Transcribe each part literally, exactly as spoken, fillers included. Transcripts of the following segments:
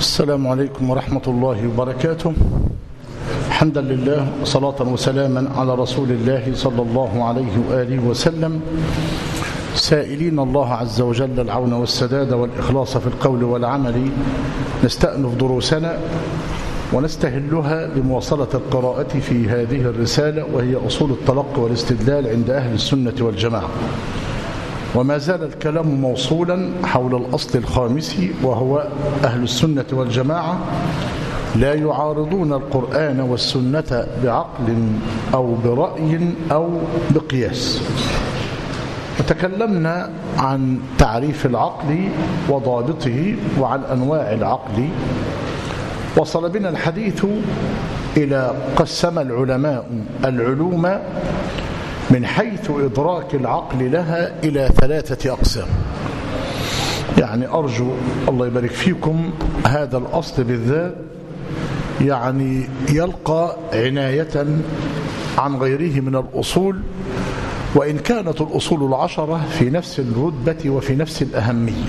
السلام عليكم ورحمة الله وبركاته. حمدا لله وصلاة وسلاما على رسول الله صلى الله عليه وآله وسلم، سائلين الله عز وجل العون والسداد والإخلاص في القول والعمل. نستأنف دروسنا ونستهلها بمواصلة القراءة في هذه الرسالة، وهي أصول التلقي والاستدلال عند أهل السنة والجماعة. وما زال الكلام موصولا حول الأصل الخامس، وهو أهل السنة والجماعة لا يعارضون القرآن والسنة بعقل أو برأي أو بقياس. وتكلمنا عن تعريف العقل وضابطه وعن أنواع العقل. وصل بنا الحديث إلى قسم العلماء العلوم من حيث إدراك العقل لها إلى ثلاثة أقسام. يعني أرجو الله يبارك فيكم هذا الأصل بالذات يعني يلقى عناية عن غيره من الأصول، وإن كانت الأصول العشرة في نفس الرتبة وفي نفس الأهمية.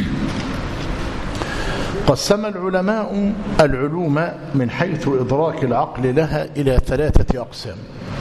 قسم العلماء العلوم من حيث إدراك العقل لها إلى ثلاثة أقسام.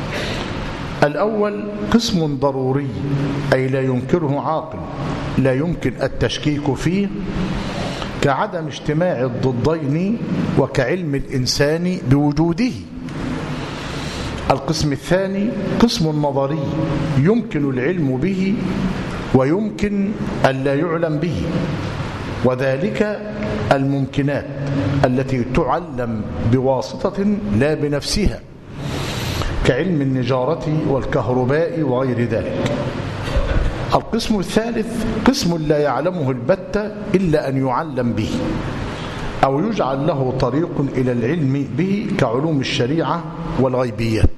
الأول قسم ضروري، أي لا ينكره عاقل، لا يمكن التشكيك فيه، كعدم اجتماع الضدين وكعلم الإنسان بوجوده. القسم الثاني قسم نظري، يمكن العلم به ويمكن ألا يعلم به، وذلك الممكنات التي تعلم بواسطة لا بنفسها، كعلم النجارة والكهرباء وغير ذلك. القسم الثالث قسم لا يعلمه البتة إلا أن يعلم به، أو يجعل له طريق إلى العلم به، كعلوم الشريعة والغيبيات.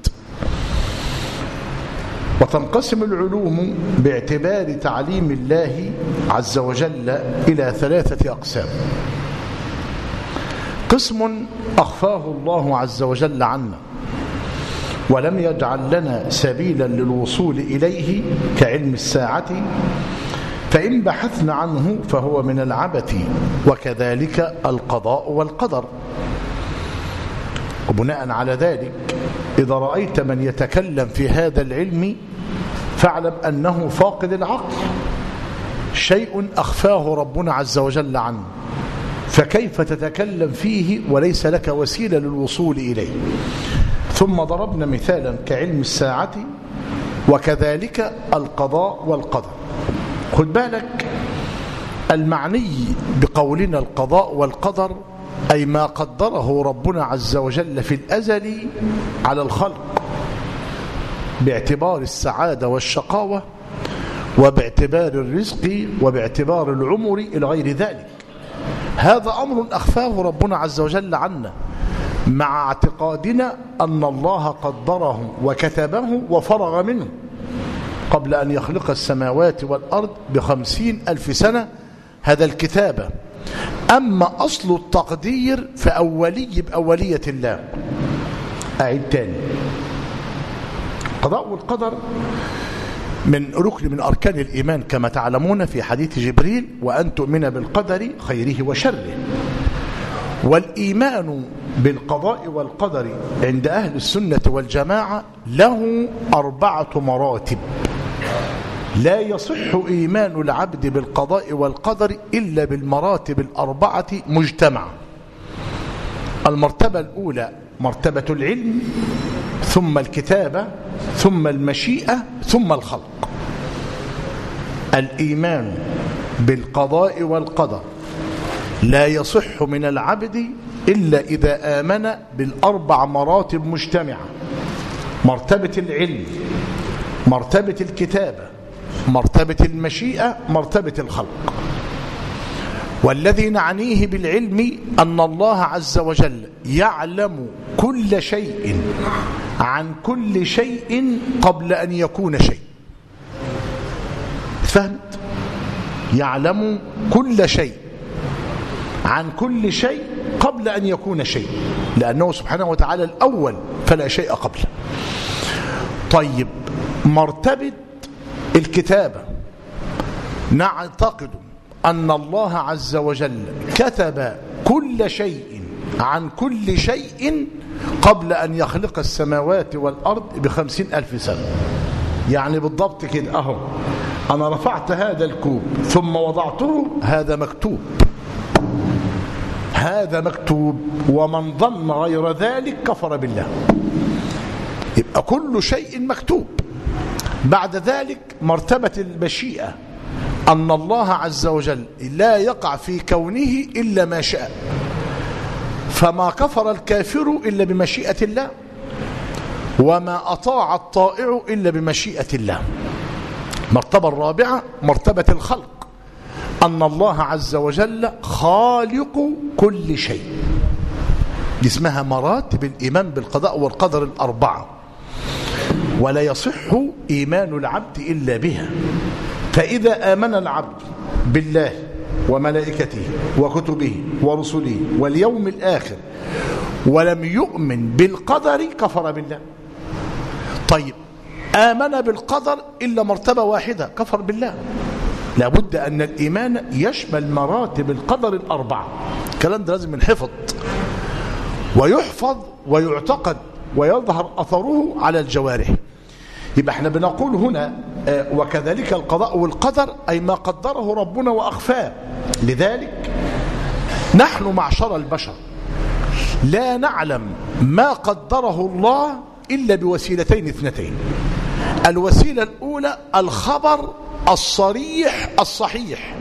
وتنقسم العلوم باعتبار تعليم الله عز وجل إلى ثلاثة أقسام. قسم أخفاه الله عز وجل عنا ولم يجعل لنا سبيلا للوصول إليه، كعلم الساعة، فإن بحثنا عنه فهو من العبث، وكذلك القضاء والقدر. وبناء على ذلك إذا رأيت من يتكلم في هذا العلم فاعلم أنه فاقد العقل، شيء أخفاه ربنا عز وجل عنه، فكيف تتكلم فيه وليس لك وسيلة للوصول إليه؟ ثم ضربنا مثالا كعلم الساعة وكذلك القضاء والقدر. خد بالك، المعني بقولنا القضاء والقدر أي ما قدره ربنا عز وجل في الأزل على الخلق، باعتبار السعادة والشقاوة، وباعتبار الرزق، وباعتبار العمر إلى غير ذلك. هذا أمر أخفاه ربنا عز وجل عنا، مع اعتقادنا أن الله قدره وكتبه وفرغ منه قبل أن يخلق السماوات والأرض بخمسين ألف سنة. هذا الكتابة. أما أصل التقدير فأولي بأولية الله. أعيد تاني، القضاء والقدر من ركن من أركان الإيمان كما تعلمون في حديث جبريل: وأن تؤمن بالقدر خيره وشره. والإيمان بالقضاء والقدر عند أهل السنة والجماعة له أربعة مراتب. لا يصح إيمان العبد بالقضاء والقدر إلا بالمراتب الأربعة مجتمعة. المرتبة الأولى مرتبة العلم، ثم الكتابة، ثم المشيئة، ثم الخلق. الإيمان بالقضاء والقدر لا يصح من العبد إلا إذا آمن بالأربع مراتب مجتمعة: مرتبة العلم، مرتبة الكتابة، مرتبة المشيئة، مرتبة الخلق. والذي نعنيه بالعلم أن الله عز وجل يعلم كل شيء عن كل شيء قبل أن يكون شيء. فهمت؟ يعلم كل شيء عن كل شيء قبل أن يكون شيء، لأنه سبحانه وتعالى الأول فلا شيء قبله. طيب، مرتبة الكتابة نعتقد أن الله عز وجل كتب كل شيء عن كل شيء قبل أن يخلق السماوات والأرض بخمسين ألف سنة. يعني بالضبط كده أهو، أنا رفعت هذا الكوب ثم وضعته، هذا مكتوب، هذا مكتوب، ومن ظن غير ذلك كفر بالله. يبقى كل شيء مكتوب. بعد ذلك مرتبة المشيئة، أن الله عز وجل لا يقع في كونه إلا ما شاء، فما كفر الكافر إلا بمشيئة الله، وما أطاع الطائع إلا بمشيئة الله. مرتبة الرابعة مرتبة الخلق، أن الله عز وجل خالق كل شيء، دي اسمها مراتب الإيمان بالقضاء والقدر الأربعة، ولا يصح إيمان العبد إلا بها. فإذا آمن العبد بالله وملائكته وكتبه ورسله واليوم الآخر ولم يؤمن بالقدر كفر بالله. طيب آمن بالقدر إلا مرتبة واحدة، كفر بالله. لابد أن الإيمان يشمل مراتب القدر الأربعة. الكلام ده لازم ينحفظ ويحفظ ويعتقد ويظهر أثره على الجوارح. يبقى احنا بنقول هنا وكذلك القضاء والقدر، أي ما قدره ربنا وأخفاه. لذلك نحن معشر البشر لا نعلم ما قدره الله إلا بوسيلتين اثنتين. الوسيلة الأولى الخبر الصريح الصحيح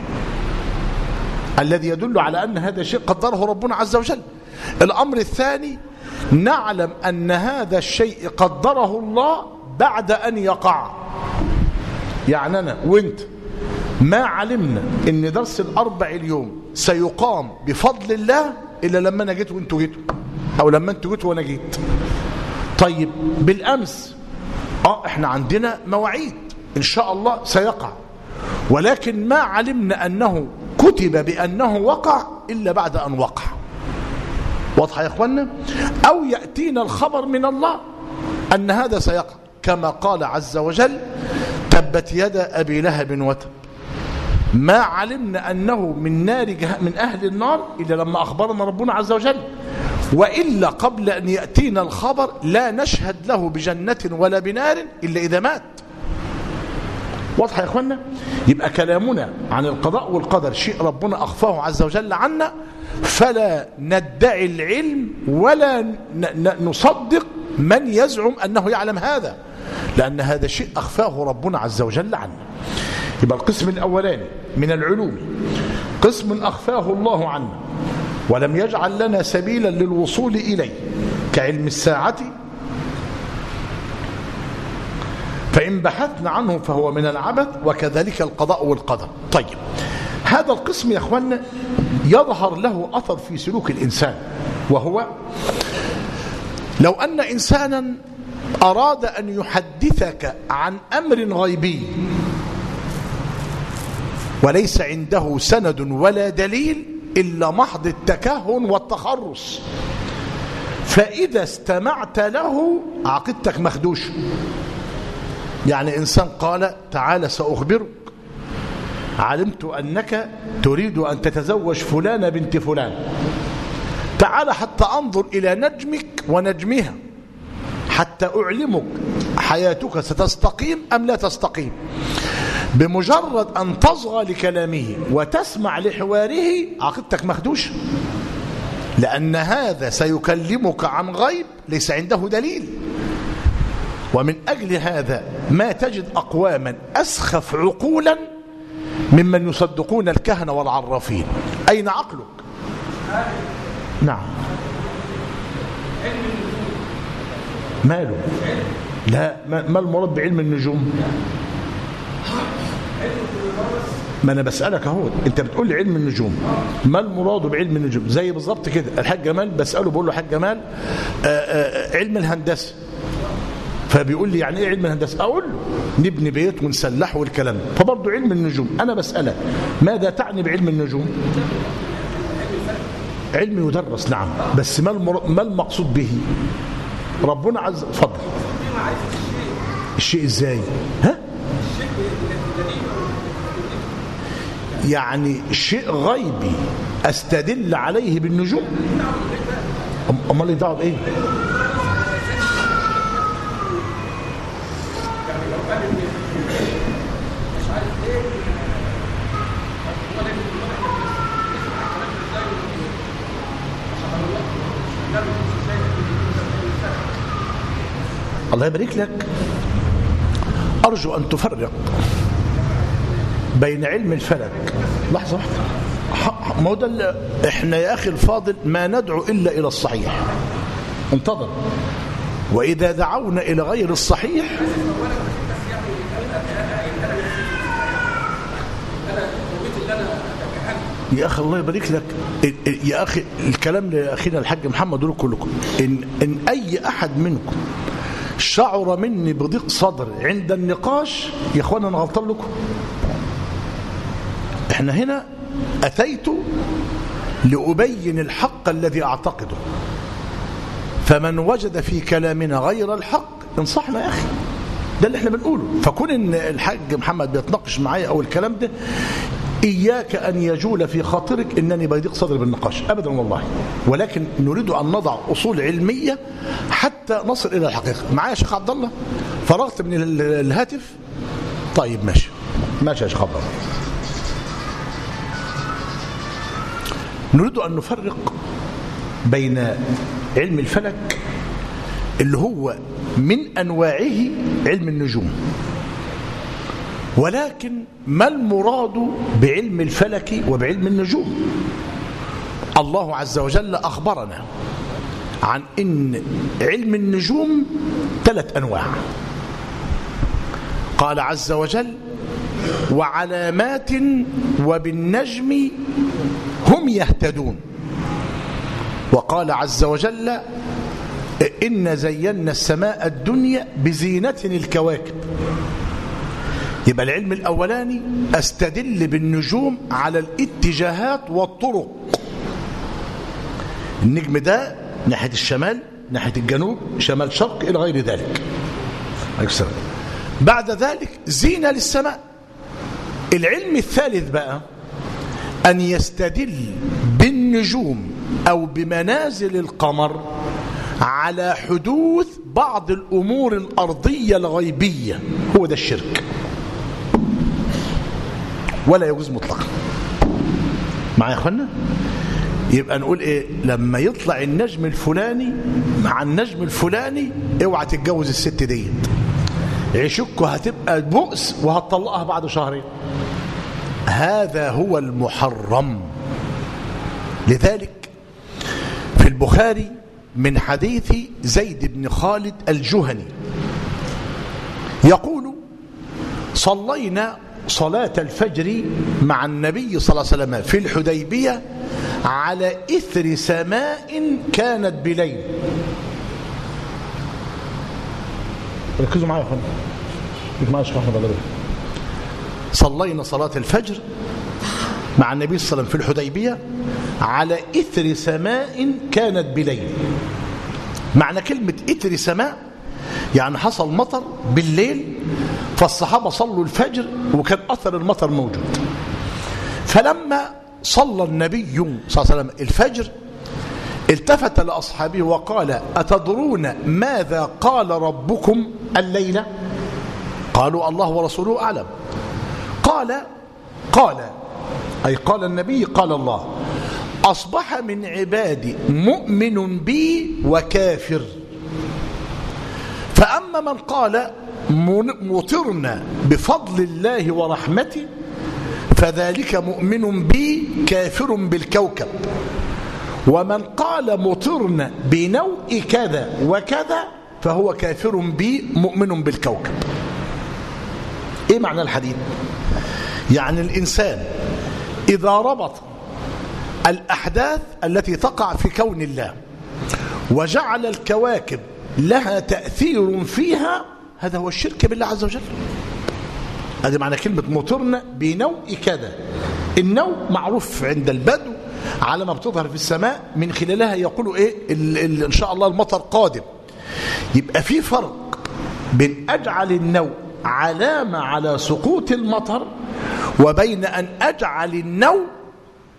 الذي يدل على أن هذا الشيء قدره ربنا عز وجل. الأمر الثاني نعلم أن هذا الشيء قدره الله بعد أن يقع. يعني أنا وإنت ما علمنا أن درس الأربع اليوم سيقام بفضل الله إلا لما أنا جيت وإنتوا جيتوا، أو لما أنتوا جيتوا وأنا جيت. طيب بالأمس آه إحنا عندنا مواعيد إن شاء الله سيقع، ولكن ما علمنا أنه كتب بأنه وقع إلا بعد أن وقع. واضحة يا إخوانا؟ أو يأتينا الخبر من الله أن هذا سيقع، كما قال عز وجل تبت يدا أبي لهب وتب. ما علمنا أنه من نار من أهل النار إلا لما أخبرنا ربنا عز وجل، وإلا قبل أن يأتينا الخبر لا نشهد له بجنة ولا بنار إلا إذا مات. واضح يا إخوانا؟ يبقى كلامنا عن القضاء والقدر شيء ربنا أخفاه عز وجل عنا، فلا ندعي العلم ولا نصدق من يزعم أنه يعلم هذا، لأن هذا شيء أخفاه ربنا عز وجل عنا. يبقى القسم الأولاني من العلوم قسم أخفاه الله عنا ولم يجعل لنا سبيلا للوصول إليه، كعلم الساعة، فإن بحثنا عنه فهو من العبث، وكذلك القضاء والقدر. طيب هذا القسم يا أخوانا يظهر له أثر في سلوك الإنسان، وهو لو أن إنسانا أراد أن يحدثك عن أمر غيبي وليس عنده سند ولا دليل إلا محض التكهن والتخرص، فإذا استمعت له عقيدتك مخدوش. يعني إنسان قال تعال سأخبرك، علمت أنك تريد أن تتزوج فلانة بنت فلان، تعال حتى أنظر إلى نجمك ونجمها حتى أعلمك حياتك ستستقيم أم لا تستقيم. بمجرد أن تصغى لكلامه وتسمع لحواره عقيدتك مخدوش، لأن هذا سيكلمك عن غيب ليس عنده دليل. ومن أجل هذا ما تجد أقواما أسخف عقولا ممن يصدقون الكهنة والعرافين. أين عقلك؟ نعم. ماله؟ لا، ما المراد بعلم النجوم؟ ما أنا بسألك اهو، أنت بتقول لي علم النجوم، ما المراد بعلم النجوم؟ زي بالظبط كده الحاج جمال بسأله بقول له حاج جمال آآ آآ علم الهندسة، فبيقول لي يعني ايه علم الهندسه؟ اقول له نبني بيت ونسلحه والكلام، فبرضه علم النجوم. انا بسالك ماذا تعني بعلم النجوم؟ علم يدرس، نعم، بس ما المر... ما المقصود به؟ ربنا عز وجل. اتفضل. الشيء ازاي؟ ها؟ يعني شيء غيبي أستدل عليه بالنجوم؟ أمال لي دعوة بإيه؟ الله يبارك لك. أرجو أن تفرق بين علم الفلك. لحظة واحدة، ما هو ده احنا يا أخي الفاضل ما ندعو إلا إلى الصحيح. انتظر، وإذا دعونا إلى غير الصحيح يا أخي الله يبارك لك. يا أخي الكلام لأخينا الحاج محمد دول كلكم، إن, إن أي أحد منكم شعر مني بضيق صدر عند النقاش يا أخوانا أنا غلطان لكم. إحنا هنا أتيت لأبين الحق الذي أعتقده، فمن وجد في كلامنا غير الحق انصحنا يا أخي، ده اللي احنا بنقوله. فكون ان الحاج محمد بيتناقش معايا أو الكلام ده، إياك أن يجول في خاطرك أنني بيضيق صدري بالنقاش أبدا والله، ولكن نريد أن نضع أصول علمية حتى نصل إلى الحقيقة. معايا شيخ عبد الله؟ فرغت من الهاتف؟ طيب ماشي ماشي يا شيخ عبد الله. نريد أن نفرق بين علم الفلك اللي هو من أنواعه علم النجوم، ولكن ما المراد بعلم الفلك وبعلم النجوم؟ الله عز وجل أخبرنا عن إن علم النجوم ثلاث أنواع. قال عز وجل: وعلامات وبالنجم هم يهتدون. وقال عز وجل: إن زينا السماء الدنيا بزينة الكواكب. يبقى العلم الأولاني أستدل بالنجوم على الاتجاهات والطرق. النجم ده ناحية الشمال، ناحية الجنوب، شمال شرق، إلى غير ذلك. بعد ذلك زينة للسماء. العلم الثالث بقى أن يستدل بالنجوم أو بمنازل القمر على حدوث بعض الأمور الأرضية الغيبية. هو ده الشرك، ولا يجوز مطلقا. معايا يا اخوانا؟ يبقى نقول ايه لما يطلع النجم الفلاني مع النجم الفلاني؟ اوعى تتجوز الست ديت، عشقه هتبقى بؤس وهتطلقها بعد شهرين. هذا هو المحرم. لذلك في البخاري من حديث زيد بن خالد الجهني يقول: صلينا صلاة الفجر مع النبي صلى الله عليه وسلم في الحديبية على إثر سماء كانت بليل. ركزوا معايا يا اخوان، ركزوا معايا يا شيخ احمد. صلينا صلاة الفجر مع النبي صلى الله عليه وسلم في الحديبية على إثر سماء كانت بليل. معنى كلمة إثر سماء يعني حصل مطر بالليل، فالصحابة صلوا الفجر وكان أثر المطر موجود. فلما صلى النبي صلى الله عليه وسلم الفجر التفت لأصحابه وقال: أتدرون ماذا قال ربكم الليلة؟ قالوا: الله ورسوله أعلم. قال قال أي قال النبي قال الله: أصبح من عبادي مؤمن بي وكافر، فأما من قال مطرنا بفضل الله ورحمته فذلك مؤمن بي كافر بالكوكب، ومن قال مطرنا بنوء كذا وكذا فهو كافر بي مؤمن بالكوكب. ايه معنى الحديث؟ يعني الإنسان إذا ربط الأحداث التي تقع في كون الله وجعل الكواكب لها تأثير فيها، هذا هو الشرك بالله عز وجل. هذا معنى كلمة مطرنا بنوء كذا. النوء معروف عند البدو علامة بتظهر في السماء من خلالها يقولوا ايه ال ال ان شاء الله المطر قادم. يبقى في فرق بين أجعل النوء علامة على سقوط المطر وبين أن أجعل النوء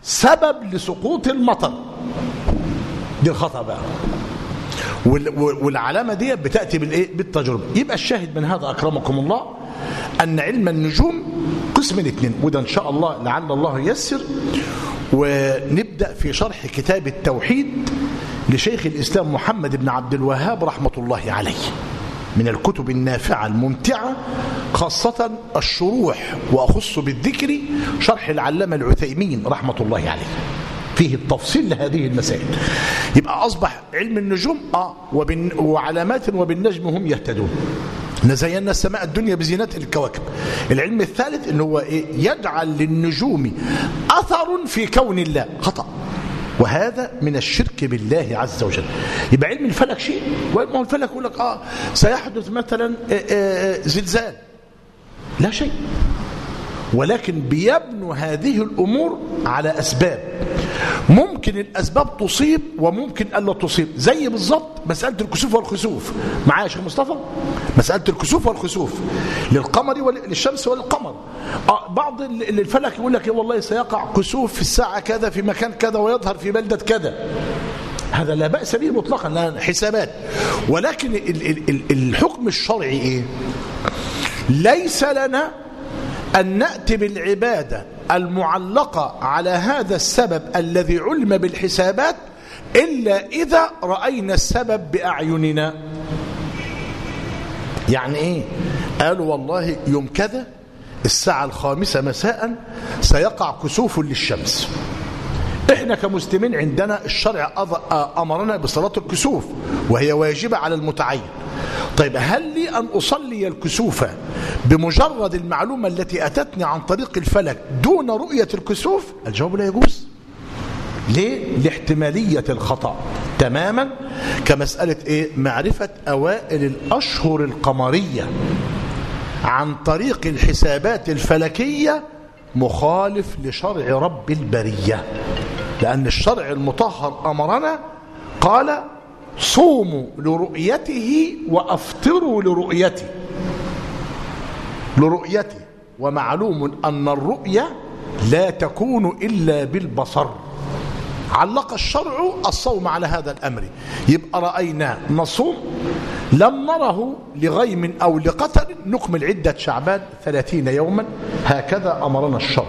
سبب لسقوط المطر. دي الخطأ بقى، والعلامة دي بتأتي بالإيه؟ بالتجربة. يبقى الشاهد من هذا أكرمكم الله أن علم النجوم قسم الاثنين، وده إن شاء الله لعل الله ييسر. ونبدأ في شرح كتاب التوحيد لشيخ الإسلام محمد بن عبد الوهاب رحمة الله عليه، من الكتب النافعة الممتعة، خاصة الشروح، وأخص بالذكر شرح العلامة العثيمين رحمة الله عليه، فيه التفصيل لهذه المسائل. يبقى أصبح علم النجوم آه وبن وعلامات وبالنجم هم يهتدون. نزينا السماء الدنيا بزينة الكواكب. العلم الثالث إنه هو إيه؟ يجعل للنجوم أثر في كون الله. خطأ، وهذا من الشرك بالله عز وجل. يبقى علم الفلك شيء، وما هو الفلك يقول لك آه سيحدث مثلا آه آه زلزال، لا شيء، ولكن بيبنوا هذه الأمور على أسباب. ممكن الأسباب تصيب وممكن ألا تصيب، زي بالضبط مسألة الكسوف والخسوف. معايا يا شيخ مصطفى؟ مسألة الكسوف والخسوف للقمر وللشمس وللقمر. بعض الفلك يقول لك والله سيقع كسوف في الساعة كذا في مكان كذا ويظهر في بلدة كذا، هذا لا بأس به مطلقا، لا حسابات. ولكن الحكم الشرعي إيه؟ ليس لنا أن نأتي بالعبادة المعلقة على هذا السبب الذي علم بالحسابات إلا إذا رأينا السبب بأعيننا. يعني إيه؟ قالوا والله يوم كذا الساعة الخامسة مساء سيقع كسوف للشمس. إحنا كمسلمين عندنا الشرع أمرنا بصلاة الكسوف وهي واجبة على المتعين. طيب هل لي أن أصلي الكسوف بمجرد المعلومة التي أتتني عن طريق الفلك دون رؤية الكسوف؟ الجواب لا يجوز. ليه؟ لاحتمالية الخطأ، تماما كمسألة إيه؟ معرفة أوائل الأشهر القمرية عن طريق الحسابات الفلكية مخالف لشرع رب البرية، لأن الشرع المطهر أمرنا قال صوموا لرؤيته وأفطروا لرؤيته لرؤيته ومعلوم أن الرؤية لا تكون إلا بالبصر. علق الشرع الصوم على هذا الأمر. يبقى رأينا نصوم، لم نره لغيم أو لقتل نكمل عدة شعبان ثلاثين يوما، هكذا أمرنا الشرع.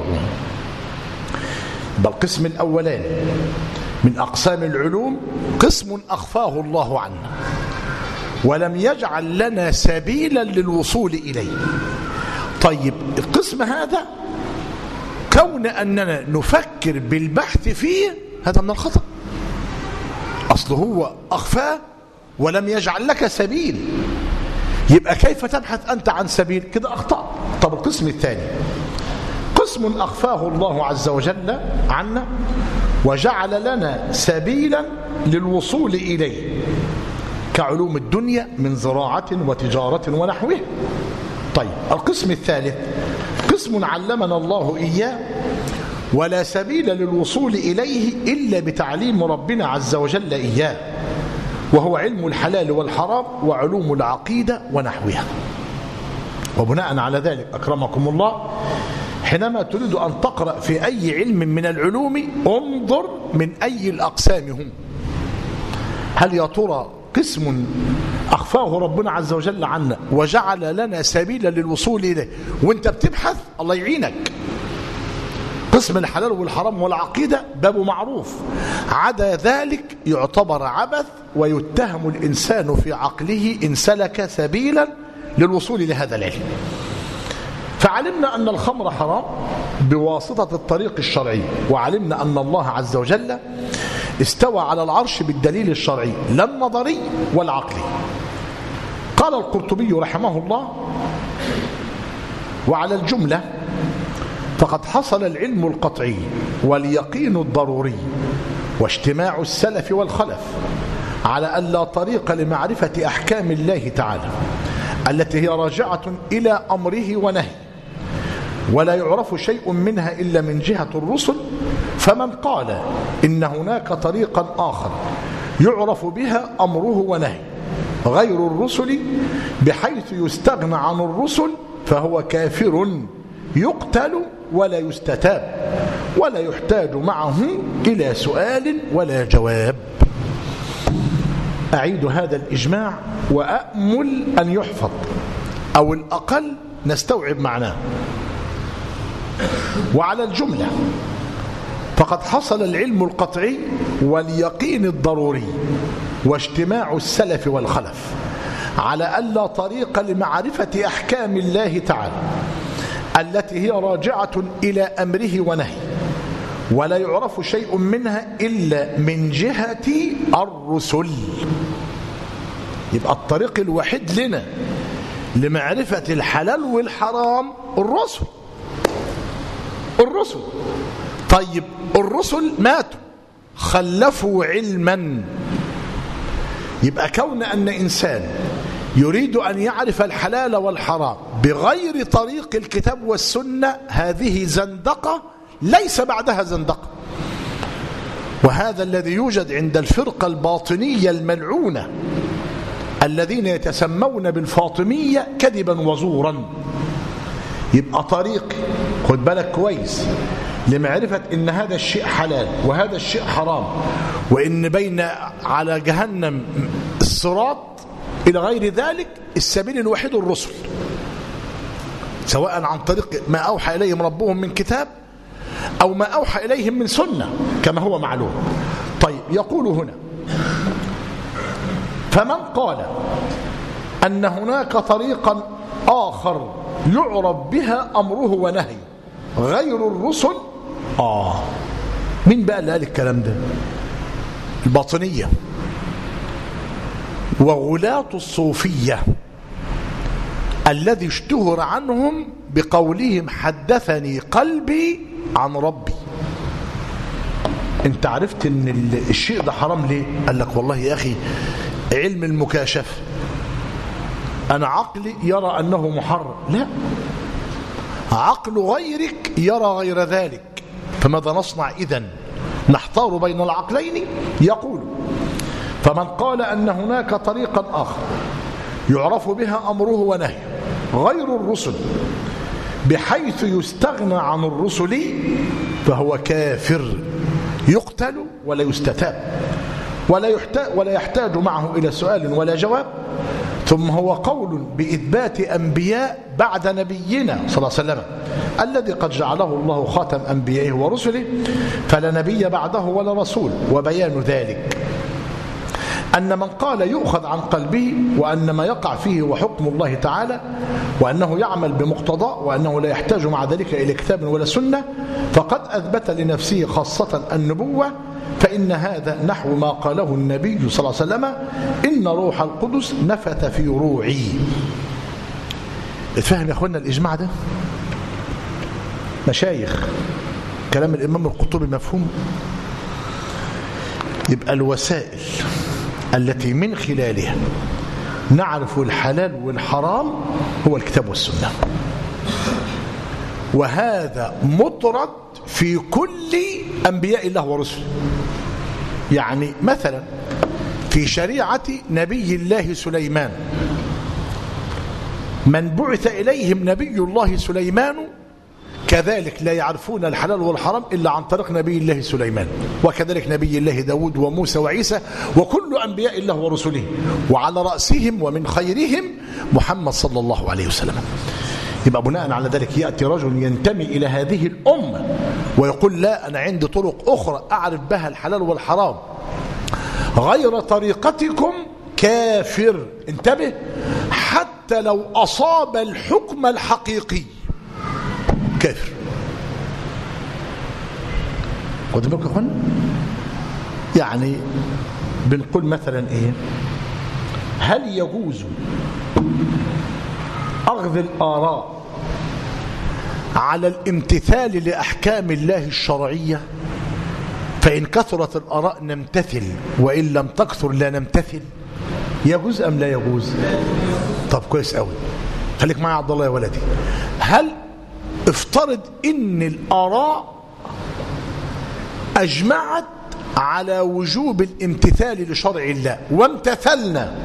بل القسم الأولاني من أقسام العلوم قسم أخفاه الله عنا ولم يجعل لنا سبيلا للوصول إليه. طيب القسم هذا كون أننا نفكر بالبحث فيه هذا من الخطأ. أصله هو أخفاه ولم يجعل لك سبيل، يبقى كيف تبحث أنت عن سبيل؟ كده أخطأ. طب القسم الثاني قسم أخفاه الله عز وجل عنا وجعل لنا سبيلا للوصول إليه، كعلوم الدنيا من زراعة وتجارة ونحوه. طيب القسم الثالث قسم علمنا الله إياه ولا سبيل للوصول إليه إلا بتعليم ربنا عز وجل إياه، وهو علم الحلال والحرام وعلوم العقيدة ونحوها. وبناء على ذلك أكرمكم الله، حينما تريد أن تقرأ في أي علم من العلوم انظر من أي الأقسام هم. هل يا ترى قسم أخفاه ربنا عز وجل عنا وجعل لنا سبيلا للوصول إليه وانت بتبحث الله يعينك؟ قسم الحلال والحرام والعقيدة بابه معروف، عدا ذلك يعتبر عبث ويتهم الإنسان في عقله إن سلك سبيلا للوصول لهذا العلم. فعلمنا أن الخمر حرام بواسطة الطريق الشرعي، وعلمنا أن الله عز وجل استوى على العرش بالدليل الشرعي لا النظري والعقلي. قال القرطبي رحمه الله: وعلى الجملة فقد حصل العلم القطعي واليقين الضروري واجتماع السلف والخلف على أن لا طريق لمعرفة أحكام الله تعالى التي هي راجعة إلى أمره ونهيه، ولا يعرف شيء منها إلا من جهة الرسل. فمن قال إن هناك طريقا آخر يعرف بها أمره ونهيه غير الرسل بحيث يستغنى عن الرسل فهو كافر يقتل ولا يستتاب. ولا يحتاج معه إلى سؤال ولا جواب. أعيد هذا الإجماع وأأمل أن يحفظ، أو الأقل نستوعب معناه. وعلى الجملة فقد حصل العلم القطعي واليقين الضروري واجتماع السلف والخلف على أن لا طريق لمعرفة أحكام الله تعالى التي هي راجعة إلى أمره ونهيه، ولا يعرف شيء منها إلا من جهة الرسل. يبقى الطريق الوحيد لنا لمعرفة الحلال والحرام الرسل. الرسل طيب الرسل ماتوا خلفوا علما، يبقى كون أن إنسان يريد أن يعرف الحلال والحرام بغير طريق الكتاب والسنة هذه زندقة ليس بعدها زندقة. وهذا الذي يوجد عند الفرقة الباطنية الملعونة الذين يتسمون بالفاطمية كذبا وزورا. يبقى طريق، خد بالك كويس، لمعرفة ان هذا الشيء حلال وهذا الشيء حرام، وان بين على جهنم الصراط الى غير ذلك، السبيل الوحيد الرسل، سواء عن طريق ما اوحى اليهم ربهم من كتاب او ما اوحى اليهم من سنة كما هو معلوم. طيب يقول هنا: فمن قال ان هناك طريقا اخر يعرف بها امره ونهيه غير الرسل، آه مين بقى اللي قال الكلام ده؟ الباطنية وغلاة الصوفية الذي اشتهر عنهم بقولهم حدثني قلبي عن ربي. انت عرفت ان الشيء ده حرام ليه؟ قال لك والله يا أخي علم المكاشفة، أنا عقلي يرى أنه محرم. لا، عقل غيرك يرى غير ذلك، فماذا نصنع إذن؟ نحتار بين العقلين. يقول: فمن قال أن هناك طريقا آخر يعرف بها أمره ونهيه غير الرسل بحيث يستغنى عن الرسل فهو كافر يقتل ولا يستتاب ولا يحتاج, ولا يحتاج معه إلى سؤال ولا جواب. ثم هو قول بإثبات أنبياء بعد نبينا صلى الله عليه وسلم الذي قد جعله الله خاتم أنبيائه ورسله، فلا نبي بعده ولا رسول. وبيان ذلك أن من قال يؤخذ عن قلبه وأن ما يقع فيه وحكم الله تعالى، وأنه يعمل بمقتضاه، وأنه لا يحتاج مع ذلك إلى كتاب ولا سنة، فقد أثبت لنفسه خاصة النبوة. فإن هذا نحو ما قاله النبي صلى الله عليه وسلم: إن روح القدس نفث في روعي. اتفهم يا أخوانا الإجماع ده؟ مشايخ كلام الإمام القرطبي مفهوم؟ يبقى الوسائل التي من خلالها نعرف الحلال والحرام هو الكتاب والسنة، وهذا مطرد في كل أنبياء الله ورسله. يعني مثلا في شريعة نبي الله سليمان، من بعث إليهم نبي الله سليمان كذلك لا يعرفون الحلال والحرام إلا عن طريق نبي الله سليمان، وكذلك نبي الله داود وموسى وعيسى وكل أنبياء الله ورسله، وعلى رأسهم ومن خيرهم محمد صلى الله عليه وسلم. يبقى بناء على ذلك يأتي رجل ينتمي إلى هذه الأمة ويقول: لا، أنا عندي طرق أخرى أعرف بها الحلال والحرام غير طريقتكم، كافر. انتبه، حتى لو أصاب الحكم الحقيقي كافر. قد بالك يا اخوانا، يعني بنقول مثلا ايه: هل يجوز أخذ الآراء على الامتثال لأحكام الله الشرعية؟ فإن كثرت الآراء نمتثل، وإن لم تكثر لا نمتثل. يجوز أم لا يجوز؟ طب كويس قوي، خليك معي يا عبد الله يا ولدي. هل افترض إن الآراء أجمعت على وجوب الامتثال لشرع الله وامتثلنا،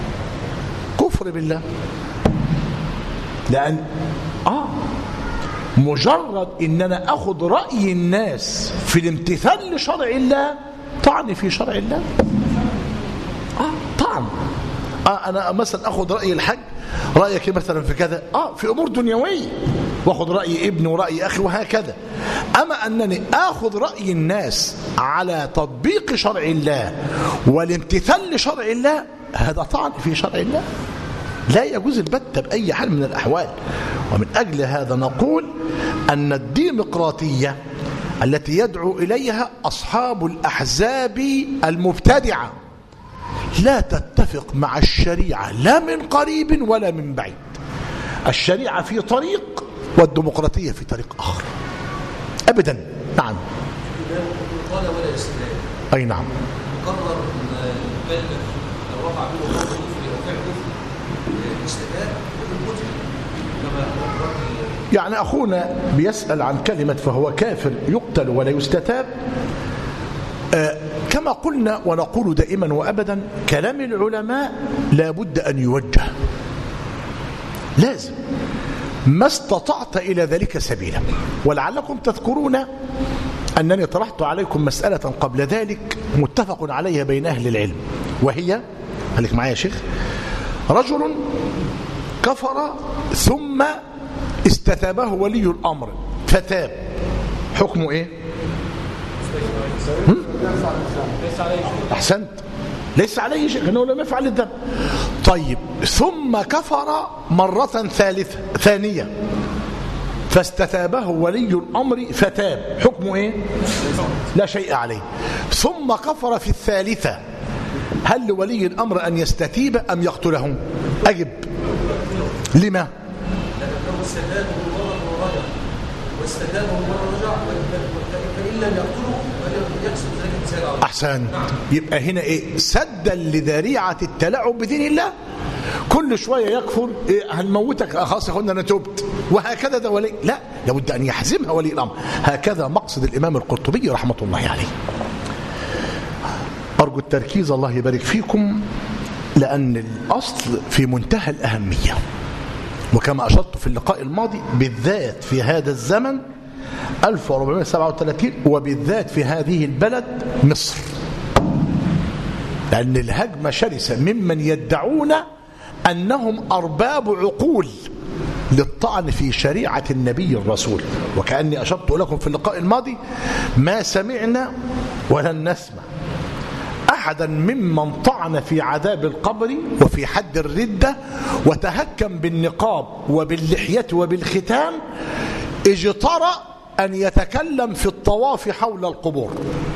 كفر بالله. لأن آه مجرد ان انا اخذ رأي الناس في الامتثال لشرع الله طعن في شرع الله. اه طعن. آه انا مثلا اخذ رأي الحج، رأيك مثلا في كذا، اه في امور دنيوية، واخذ رأي ابني ورأي اخي وهكذا. اما انني اخذ رأي الناس على تطبيق شرع الله والامتثال لشرع الله، هذا طعن في شرع الله، لا يجوز البتة بأي حال من الأحوال. ومن أجل هذا نقول أن الديمقراطية التي يدعو إليها أصحاب الأحزاب المبتدعة لا تتفق مع الشريعة لا من قريب ولا من بعيد. الشريعة في طريق والديمقراطية في طريق آخر أبدا. نعم. قال ولا يستدعي. أي نعم. قرر المكلف لو وقع منه قول كفر أو فعل كفر استدعاء ويكون مجرم كما يعني أخونا بيسأل عن كلمة فهو كافر يقتل ولا يستتاب. آه كما قلنا ونقول دائما وأبدا، كلام العلماء لا بد أن يوجه، لازم ما استطعت إلى ذلك سبيلا. ولعلكم تذكرون أنني طرحت عليكم مسألة قبل ذلك متفق عليها بين أهل العلم، وهي، خليك معايا يا شيخ، رجل كفر ثم استتابه ولي الأمر فتاب، حكمه إيه؟ أحسنت، ليس عليه شيء لأنه لم يفعل الذنب. طيب ثم كفر مرة ثالثة ثانية فاستتابه ولي الأمر فتاب، حكمه إيه؟ لا شيء عليه. ثم كفر في الثالثة، هل لولي الأمر أن يستتيب أم يقتله؟ أجب. لما؟ لأنه استتابه مرة ورجع واستتابه مرة ورجع فإن لم يقتله يقصد ذلك الانتهاء عليه. أحسن. يبقى هنا إيه؟ سدا لذريعة التلاعب بدين الله. كل شوية يكفر، إيه هنموتك خلاص يا اخوانا انا تبت، وهكذا ده ولي، لا، لابد أن يحزمها ولي الأمر. هكذا مقصد الإمام القرطبي رحمة الله عليه. أرجو التركيز الله يبارك فيكم، لأن الأصل في منتهى الأهمية، وكما أشرت في اللقاء الماضي بالذات في هذا الزمن ألف وأربعمائة وسبعة وثلاثين، وبالذات في هذه البلد مصر، لأن الهجمة شرسة ممن يدعون أنهم أرباب عقول للطعن في شريعة النبي الرسول. وكأني أشرت لكم في اللقاء الماضي ما سمعنا ولن نسمع أحدا ممن طعن في عذاب القبر وفي حد الردة وتهكم بالنقاب وباللحية وبالختان اجترأ أن يتكلم في الطواف حول القبور،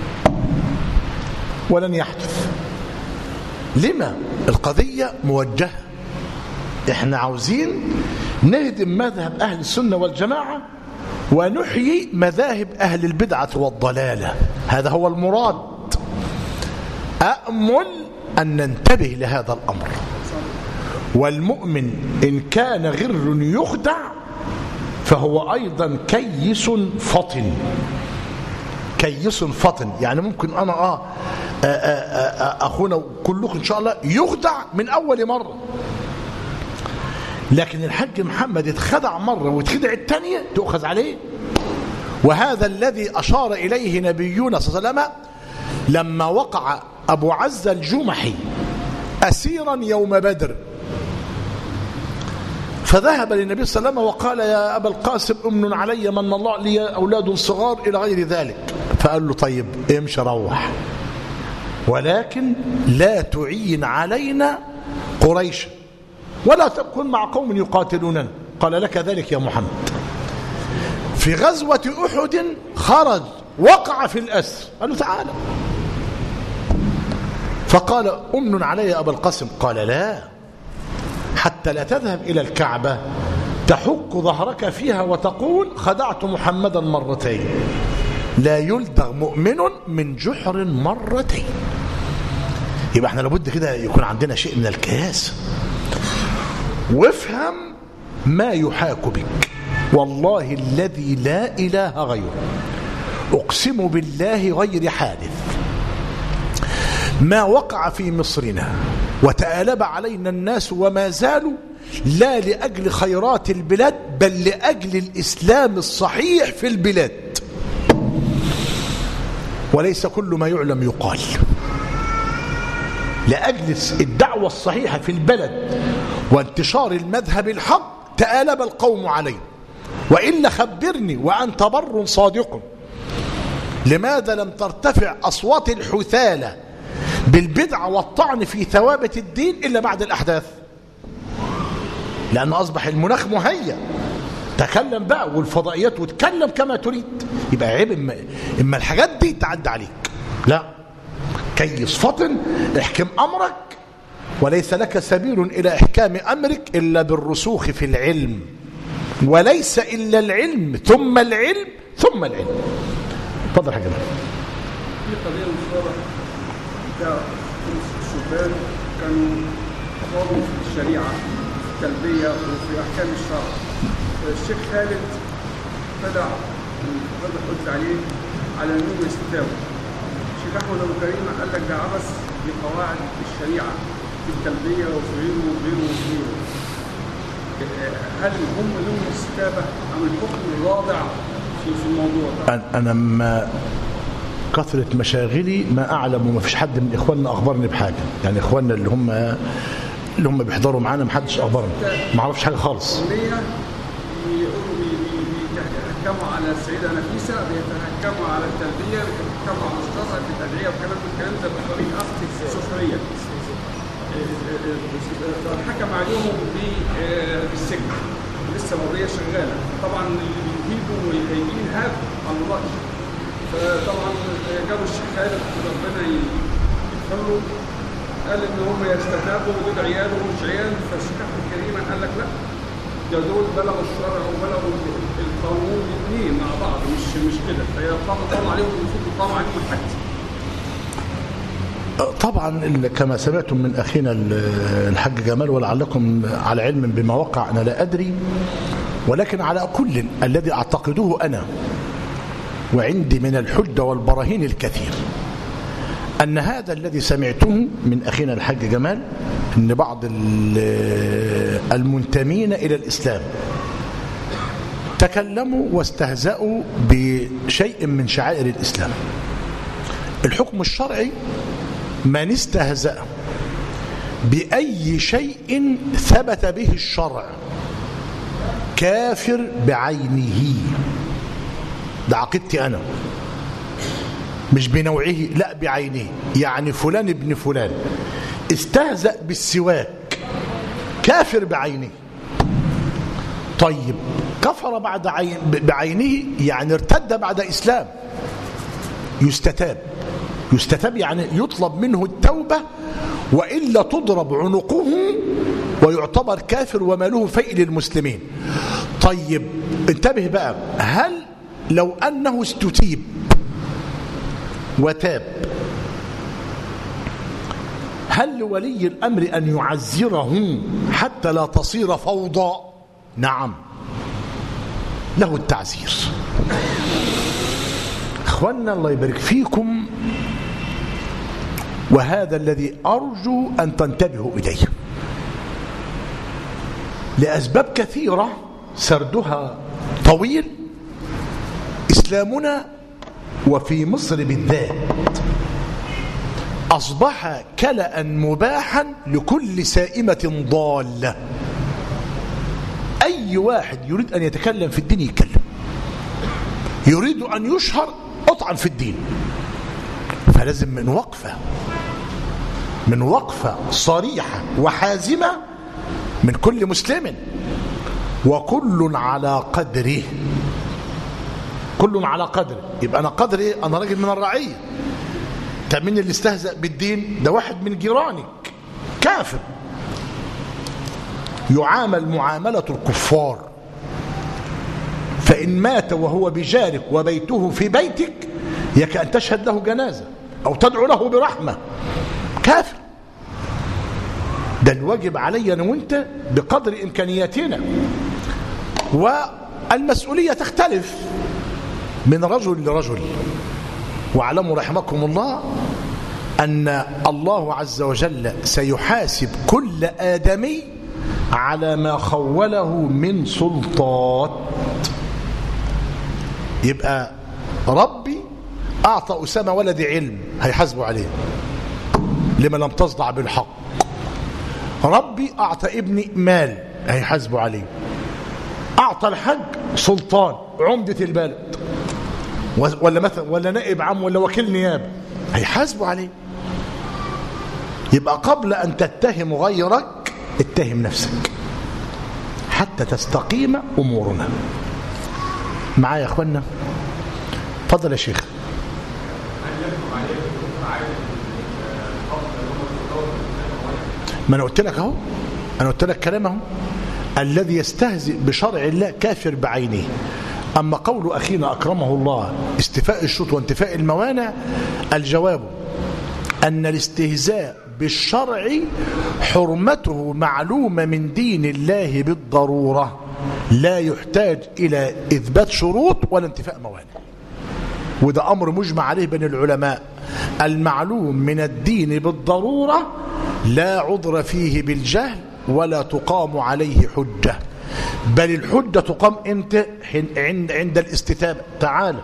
ولن يحدث. لما؟ القضية موجهة، احنا عاوزين نهدم مذهب أهل السنة والجماعة ونحيي مذاهب أهل البدعة والضلالة، هذا هو المراد. أأمل أن ننتبه لهذا الأمر. والمؤمن إن كان غر يخدع فهو أيضا كيس فطن. كيس فطن يعني ممكن أنا آه, آه, آه أخونا كلكم إن شاء الله يخدع من أول مرة، لكن الحاج محمد اتخدع مرة واتخدع الثانية تؤخذ عليه. وهذا الذي أشار إليه نبينا صلى الله عليه وسلم لما وقع أبو عزة الجمحي أسيرا يوم بدر، فذهب للنبي صلى الله عليه وسلم وقال يا أبا القاسم أمن علي من الله لي أولاد صغار إلى غير ذلك، فقال له طيب امشي روح، ولكن لا تعين علينا قريش ولا تكن مع قوم يقاتلوننا. قال لك ذلك يا محمد. في غزوة أحد خرج وقع في الأسر، قال له تعالى، فقال أمن علي يا أبا القاسم، قال لا، حتى لا تذهب إلى الكعبة تحك ظهرك فيها وتقول خدعت محمدا مرتين. لا يلدغ مؤمن من جحر مرتين. يبقى احنا لابد كده يكون عندنا شيء من الكياس، وافهم ما يحاك بك. والله الذي لا إله غيره أقسم بالله غير حادث ما وقع في مصرنا وتآلب علينا الناس وما زالوا لا لأجل خيرات البلاد بل لأجل الإسلام الصحيح في البلاد، وليس كل ما يعلم يقال. لأجل الدعوة الصحيحة في البلد وانتشار المذهب الحق تآلب القوم عليه. وإلا خبرني وأنت بر صادق، لماذا لم ترتفع أصوات الحثالة بالبدع والطعن في ثوابت الدين إلا بعد الأحداث؟ لأن أصبح المناخ مهيأ، تكلم بقى والفضائيات وتكلم كما تريد. يبقى عيب إما, إما الحاجات دي تعدى عليك، لا، كيس فطن احكم أمرك، وليس لك سبيل إلى إحكام أمرك إلا بالرسوخ في العلم، وليس إلا العلم ثم العلم ثم العلم. تفضل يا جماعة. في قضية مشهورة بتاع الشبان كانوا خاضوا في الشريعة في التلبية وفي أحكام الشرع. الشيخ خالد بدع بدع قلت عليه على أنه يستتابوا. الشيخ أحمد أبو كريم قال لك ده عبث بقواعد الشريعة في التلبية وفي غيره وغيره وغيره. هل هم لهم الاستتابة أم الحكم الواضع في الموضوع ده؟ أنا ما كثرة مشاغلي ما أعلم، وما فيش حد من إخواننا أخبرني بحاجة. يعني إخواننا اللي هم اللي هم بيحضروا معانا ما حدش أخبرني، ما أعرفش حاجة خالص. بيقولوا بيتحكموا على السيدة نفيسة، بيتحكموا على التلبية، بيتحكموا على الشرع في الأدعية وكلام الكلام ده بطريقة سخرية. حكم عليهم بالسجن، لسه القضية شغالة. طبعا اللي بيجيبوا والهيجين هاب على الله. فطبعا جابوا الشيخ خالد ربنا يغفر له، قال ان هم يستتابوا ودول عياله ومش عيال. فالشيخ احمد كريم قال لك لا، ده دول بلغوا الشرع وبلغوا القانون الاثنين مع بعض، مش مش كده. فهي قام عليهم المفروض يقام عليهم الحد. طبعا كما سمعتم من أخينا الحاج جمال، ولعلكم على علم بما وقع أنا لا أدري، ولكن على كل الذي أعتقده أنا وعندي من الحجة والبراهين الكثير أن هذا الذي سمعته من أخينا الحاج جمال، أن بعض المنتمين إلى الإسلام تكلموا واستهزأوا بشيء من شعائر الإسلام. الحكم الشرعي من استهزأ بأي شيء ثبت به الشرع كافر بعينه. ده عقيدتي أنا، مش بنوعه، لا بعينه. يعني فلان ابن فلان استهزأ بالسواك، كافر بعينه. طيب كفر بعد عين بعينه، يعني ارتد بعد إسلام، يستتاب. يستتاب يعني يطلب منه التوبة، وإلا تضرب عنقه ويعتبر كافر وماله فيء للمسلمين. طيب انتبه بقى، هل لو أنه استتيب وتاب، هل لولي الأمر أن يعزره حتى لا تصير فوضى؟ نعم، له التعزير. اخوانا الله يبارك فيكم، وهذا الذي أرجو أن تنتبهوا إليه لأسباب كثيرة سردها طويل. إسلامنا وفي مصر بالذات أصبح كلأ مباحا لكل سائمة ضالة. أي واحد يريد أن يتكلم في الدين يتكلم، يريد أن يشهر أطعن في الدين. فلازم من وقفة من وقفة صريحة وحازمة من كل مسلم، وكل على قدره. كل على قدره. يبقى أنا قدري أنا راجل من الرعية. طب مين اللي استهزأ بالدين؟ ده واحد من جيرانك كافر، يعامل معاملة الكفار. فإن مات وهو بجارك وبيته في بيتك يك أن تشهد له جنازة أو تدعو له برحمة. كافر. ده الواجب علي أنا وانت بقدر إمكانياتنا، والمسؤولية تختلف من رجل لرجل. واعلموا رحمكم الله أن الله عز وجل سيحاسب كل آدمي على ما خوله من سلطات. يبقى ربي أعطى أسامة ولد علم هيحاسبه عليه لما لم تصدع بالحق. ربي أعطى ابني مال هيحاسبه عليه. أعطى الحج سلطان عمدة البلد ولا مثلا ولا نائب عام ولا وكيل نيابة هيحاسبه عليه. يبقى قبل أن تتهم غيرك اتهم نفسك حتى تستقيم أمورنا. معايا يا أخوانا؟ فضل يا شيخ. ما أنا قلت لك أهو، أنا قلت لك كلام أهو. الذي يستهزئ بشرع الله كافر بعينه. أما قول أخينا أكرمه الله استفاء الشروط وانتفاء الموانع، الجواب أن الاستهزاء بالشرع حرمته معلومة من دين الله بالضرورة، لا يحتاج إلى إثبات شروط ولا انتفاء موانع. وده أمر مجمع عليه بين العلماء. المعلوم من الدين بالضرورة لا عذر فيه بالجهل ولا تقام عليه حجة، بل الحجة تقام انت عند الاستتابة. تعالى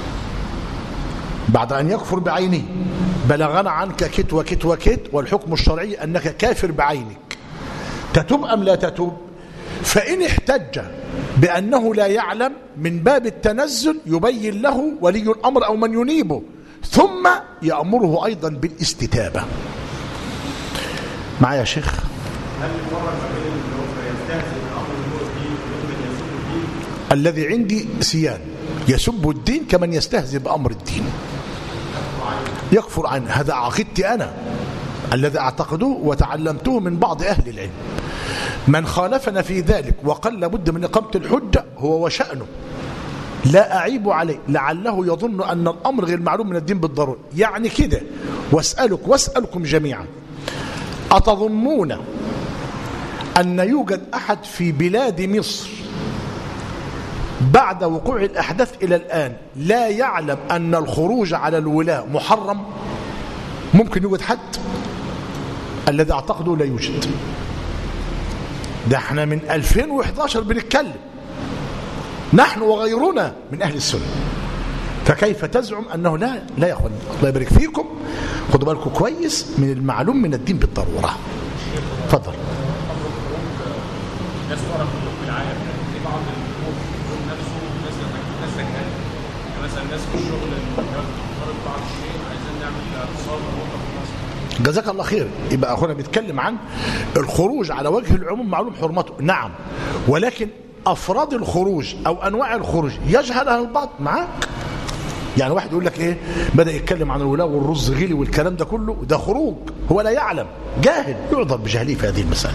بعد أن يكفر بعينه بلغنا عنك كت وكت وكت والحكم الشرعي أنك كافر بعينك، تتوب أم لا تتوب؟ فإن احتج بأنه لا يعلم من باب التنزل يبين له ولي الأمر أو من ينيبه، ثم يأمره أيضا بالاستتابة. معايا يا شيخ؟ الذي عندي سيان يسب الدين كمن يستهزئ بأمر الدين يكفر عنه. هذا عقيدتي أنا الذي أعتقده وتعلمته من بعض أهل العلم. من خالفنا في ذلك وقال لابد من إقامة الحجة هو وشأنه، لا أعيب عليه، لعله يظن أن الأمر غير معلوم من الدين بالضرورة. يعني كده واسألك واسألكم جميعا، أتظنون أن يوجد أحد في بلاد مصر بعد وقوع الأحداث إلى الآن لا يعلم أن الخروج على الولاة محرم؟ ممكن يوجد حد؟ الذي أعتقده لا يوجد. ده احنا من ألفين وإحدى عشر بنتكلم نحن وغيرنا من أهل السنة، فكيف تزعم أنه لا لا يا أخوان؟ الله يبارك فيكم، خدوا بالكم كويس من المعلوم من الدين بالضرورة. تفضل. الناس ورا في العالم في بعض الامور نفسه الناس الناس يعني مثلا الناس في الشغل فرض بعض الشيء عايزين نعمل اتصال نقطه في مصر. جزاك الله خير. يبقى اخونا بيتكلم عن الخروج على وجه العموم معلوم حرمته، نعم، ولكن افراد الخروج او انواع الخروج يجهلها البعض. معاك يعني واحد يقول لك ايه، بدا يتكلم عن الولاء والرز غلي والكلام ده كله، ده خروج، هو لا يعلم، جاهل، يعذر بجهله في هذه المساله.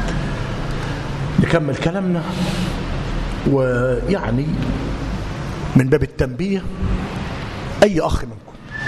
نكمل كلامنا. ويعني من باب التنبيه أي أخ منكم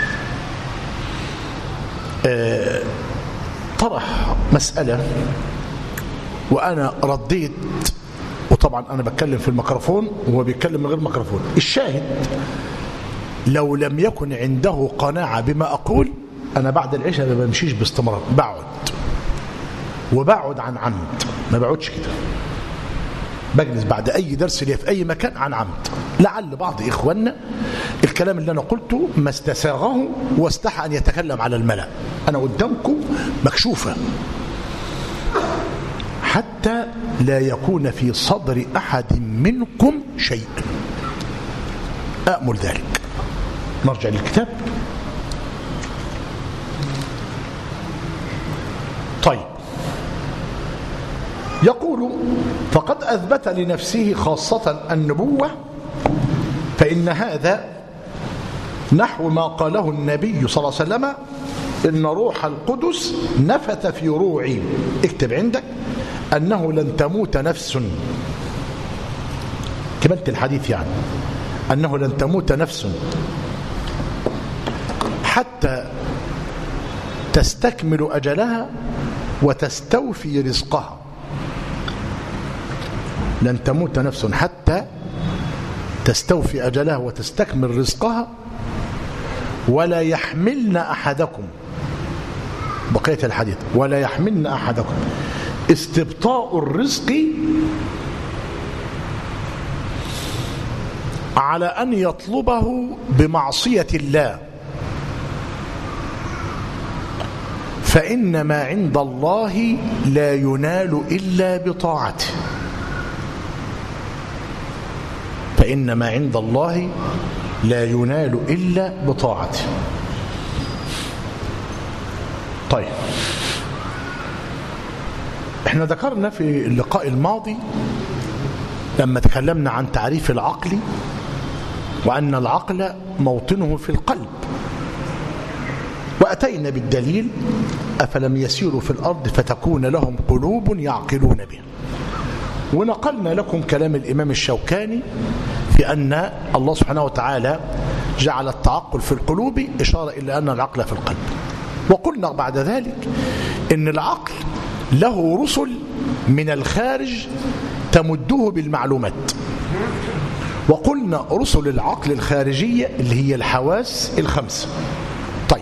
آه طرح مسألة وأنا رديت، وطبعا أنا بتكلم في الميكروفون وهو بيتكلم من غير ميكروفون. الشاهد لو لم يكن عنده قناعة بما أقول، أنا بعد العشاء ما بمشيش باستمرار، بقعد وبقعد عن عمد، ما بقعدش كده، بجلس بعد أي درس لي في أي مكان عن عمد، لعل بعض إخواننا الكلام اللي أنا قلته ما استساغه واستحى أن يتكلم على الملأ. أنا قدامكم مكشوفة حتى لا يكون في صدر أحد منكم شيء، أأمل ذلك. نرجع للكتاب. طيب، يقول فقد أثبت لنفسه خاصة النبوة، فإن هذا نحو ما قاله النبي صلى الله عليه وسلم إن روح القدس نفث في روعي، اكتب عندك، أنه لن تموت نفس، كملت الحديث يعني، أنه لن تموت نفس حتى تستكمل أجلها وتستوفي رزقها. لن تموت نفس حتى تستوفي أجلها وتستكمل رزقها، ولا يحملن أحدكم، بقية الحديث، ولا يحملن أحدكم استبطاء الرزق على أن يطلبه بمعصية الله، فإن ما عند الله لا ينال إلا بطاعته، فإن ما عند الله لا ينال إلا بطاعته. طيب، احنا ذكرنا في اللقاء الماضي لما تكلمنا عن تعريف العقل وأن العقل موطنه في القلب، وأتينا بالدليل: أفلم يسيروا في الأرض فتكون لهم قلوب يعقلون بها. ونقلنا لكم كلام الإمام الشوكاني في أن الله سبحانه وتعالى جعل التعقل في القلوب إشارة إلى أن العقل في القلب. وقلنا بعد ذلك إن العقل له رسل من الخارج تمده بالمعلومات، وقلنا رسل العقل الخارجية اللي هي الحواس الخمسة. طيب،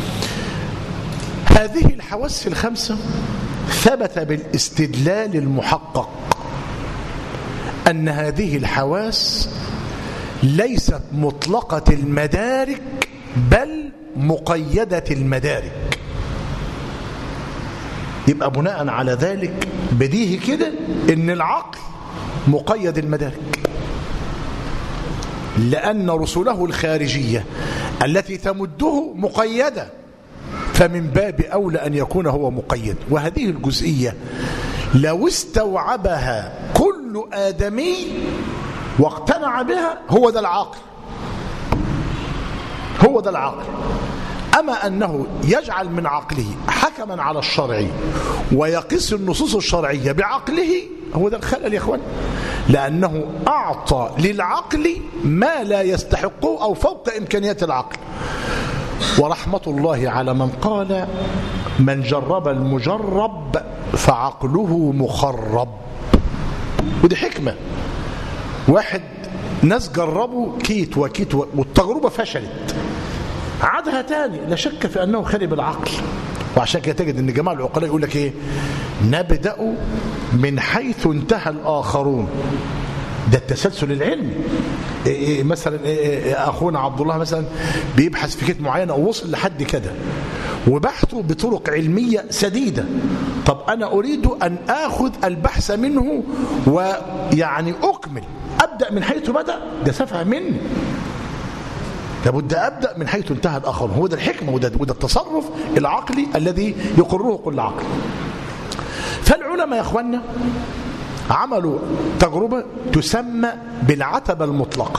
هذه الحواس الخمسة ثبت بالاستدلال المحقق أن هذه الحواس ليست مطلقة المدارك بل مقيدة المدارك. يبقى بناء على ذلك بديهي كده إن العقل مقيد المدارك، لأن رسله الخارجية التي تمده مقيدة، فمن باب أولى أن يكون هو مقيد. وهذه الجزئية لو استوعبها كل آدمي واقتنع بها هو ده العقل، هو ده العقل. أما أنه يجعل من عقله حكما على الشرع ويقيس النصوص الشرعية بعقله، هو ده الخلل يا إخوان، لأنه أعطى للعقل ما لا يستحقه أو فوق إمكانيات العقل. ورحمة الله على من قال: من جرب المجرب فعقله مخرب. ودي حكمة. واحد ناس جربوا كيت وكيت والتجربة فشلت، عادها تاني، لا شك في أنه خرب العقل. وعشان كده تجد أن جماعة العقلاء يقول لك إيه؟ نبدأ من حيث انتهى الآخرون. ده التسلسل العلمي. إيه إيه مثلا إيه أخونا عبد الله مثلا بيبحث في كتاب معين أو وصل لحد كده وبحثه بطرق علمية سديدة. طب أنا أريد أن آخذ البحث منه ويعني أكمل، أبدأ من حيث بدأ، ده سفه مني. لابد أبدأ من حيث انتهى الآخر. هو ده الحكمة وده, وده التصرف العقلي الذي يقرره كل عقل. فالعلماء يا أخوانا عملوا تجربة تسمى بالعتبة المطلقة.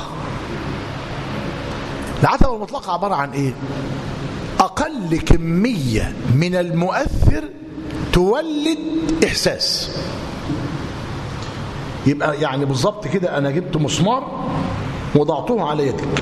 العتبة المطلقة عبارة عن إيه؟ أقل كمية من المؤثر تولد إحساس. يبقى يعني بالضبط كده أنا جبت مسمار وضعته على يدك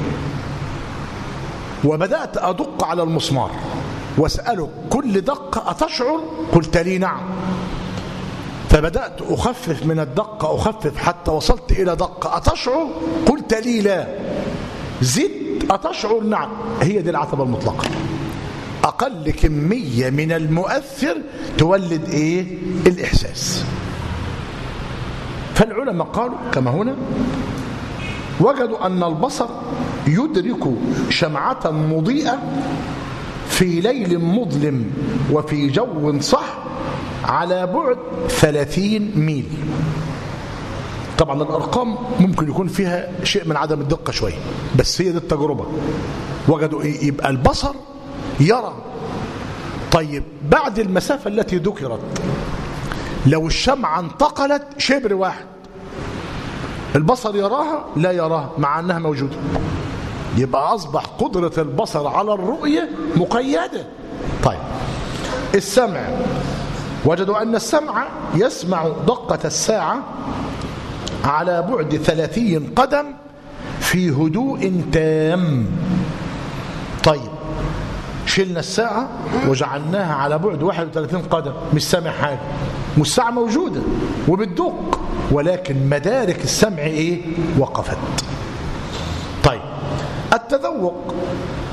وبدأت أدق على المسمار واسأله كل دقة أتشعر؟ قلت لي نعم. فبدأت أخفف من الدقة أخفف حتى وصلت إلى دقة أتشعر؟ قلت لي لا. زدت أتشعر؟ نعم. هي دي العتبة المطلقة. أقل كمية من المؤثر تولد إيه؟ الإحساس. فالعلماء قالوا كما هنا وجدوا أن البصر يدرك شمعة مضيئة في ليل مظلم وفي جو صح على بعد ثلاثين ميل. طبعا الأرقام ممكن يكون فيها شيء من عدم الدقة شوية، بس هي دي التجربة. وجدوا يبقى البصر يرى. طيب بعد المسافة التي ذكرت لو الشمعة انتقلت شبر واحد البصر يراها؟ لا يراها مع أنها موجودة. يبقى أصبح قدرة البصر على الرؤية مقيدة. طيب السمع وجدوا أن السمع يسمع دقة الساعة على بعد ثلاثين قدم في هدوء تام. طيب شلنا الساعة وجعلناها على بعد واحد وثلاثين قدم، مش سامع حاجة، والساعة موجودة وبتدق، ولكن مدارك السمع ايه؟ وقفت. طيب التذوق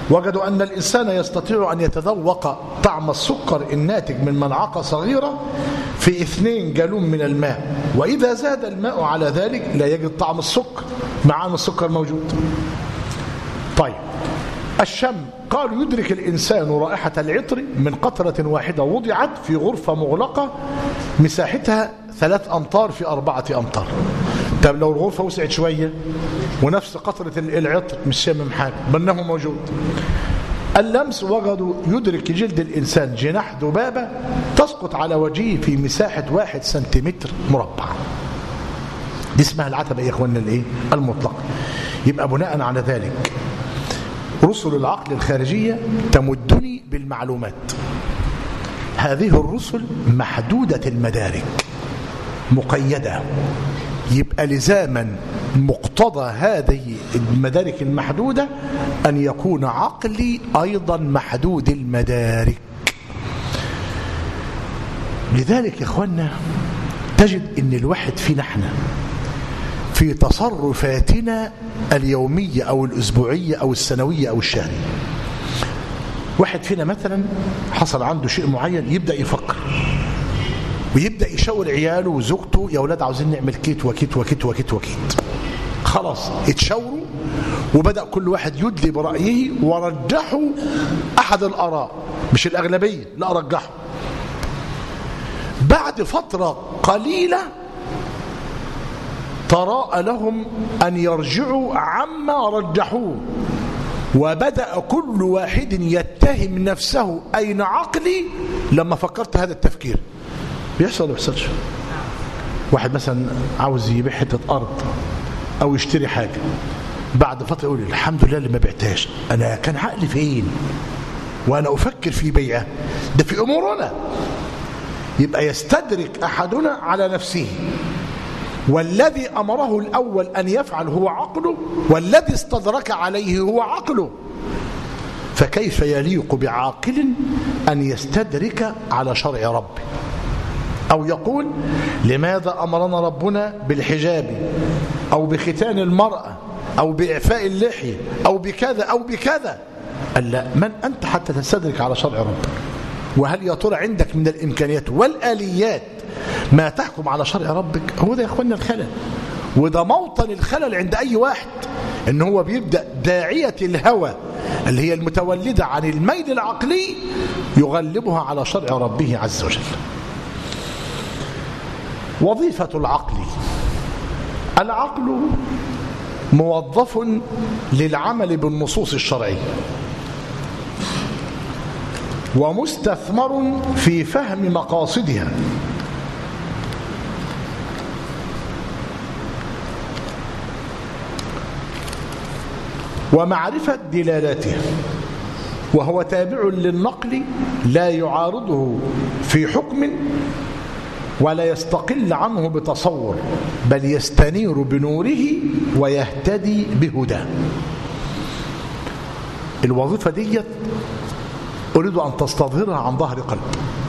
وجدوا أن الإنسان يستطيع أن يتذوق طعم السكر الناتج من ملعقة صغيرة في اثنين جالون من الماء، وإذا زاد الماء على ذلك لا يجد طعم السكر مع أن السكر موجود. طيب الشم، قالوا يدرك الإنسان رائحة العطر من قطرة واحدة وضعت في غرفة مغلقة مساحتها ثلاث أمتار في أربعة أمتار. طب لو الغرفة وسعت شوية ونفس قطرة العطر مش شامم حاجة بأنه موجود. اللمس، وجدوا يدرك جلد الإنسان جناح ذبابة تسقط على وجهه في مساحة واحد سنتيمتر مربع. دي اسمها العتبة يا إخواننا الإيه؟ المطلق. يبقى بناء على ذلك رسل العقل الخارجية تمدني بالمعلومات. هذه الرسل محدودة المدارك مقيدة، يبقى لزاما مقتضى هذه المدارك المحدودة أن يكون عقلي أيضا محدود المدارك. لذلك يا إخوانا تجد أن الواحد فينا احنا في تصرفاتنا اليومية أو الأسبوعية أو السنوية أو الشهرية، واحد فينا مثلا حصل عنده شيء معين يبدأ يفكر ويبدأ يشاور عياله وزوجته، يا أولاد عاوزين نعمل كيت وكيت وكيت وكيت وكيت. خلاص اتشاوروا وبدأ كل واحد يدلي برأيه ورجحوا أحد الآراء، مش الأغلبية، لا رجحوا. بعد فترة قليلة تراءى لهم أن يرجعوا عما رجحوه، وبدأ كل واحد يتهم نفسه أين عقلي لما فكرت هذا التفكير. بيحصل ولا بيحصلش؟ واحد مثلا عاوز يبيع حتة أرض أو يشتري حاجة، بعد فترة يقول الحمد لله اللي ما بعتهاش، أنا كان عقلي فين وأنا أفكر في بيعه، ده في أمورنا. يبقى يستدرك أحدنا على نفسه، والذي أمره الأول أن يفعل هو عقله، والذي استدرك عليه هو عقله. فكيف يليق بعاقل أن يستدرك على شرع ربه، أو يقول لماذا أمرنا ربنا بالحجاب أو بختان المرأة أو بإعفاء اللحية أو بكذا أو بكذا؟ قال لا، من أنت حتى تستدرك على شرع ربك؟ وهل يا ترى عندك من الإمكانيات والآليات ما تحكم على شرع ربك؟ هو ده يا أخوانا الخلل، وده موطن الخلل عند أي واحد، إن هو بيبدأ داعية الهوى اللي هي المتولدة عن الميل العقلي يغلبها على شرع ربه عز وجل. وظيفة العقل، العقل موظف للعمل بالنصوص الشرعية، ومستثمر في فهم مقاصدها، ومعرفة دلالاتها، وهو تابع للنقل لا يعارضه في حكم ولا يستقل عنه بتصور، بل يستنير بنوره ويهتدي بهداه. الوظيفة دي أريد أن تستظهرها عن ظهر قلب.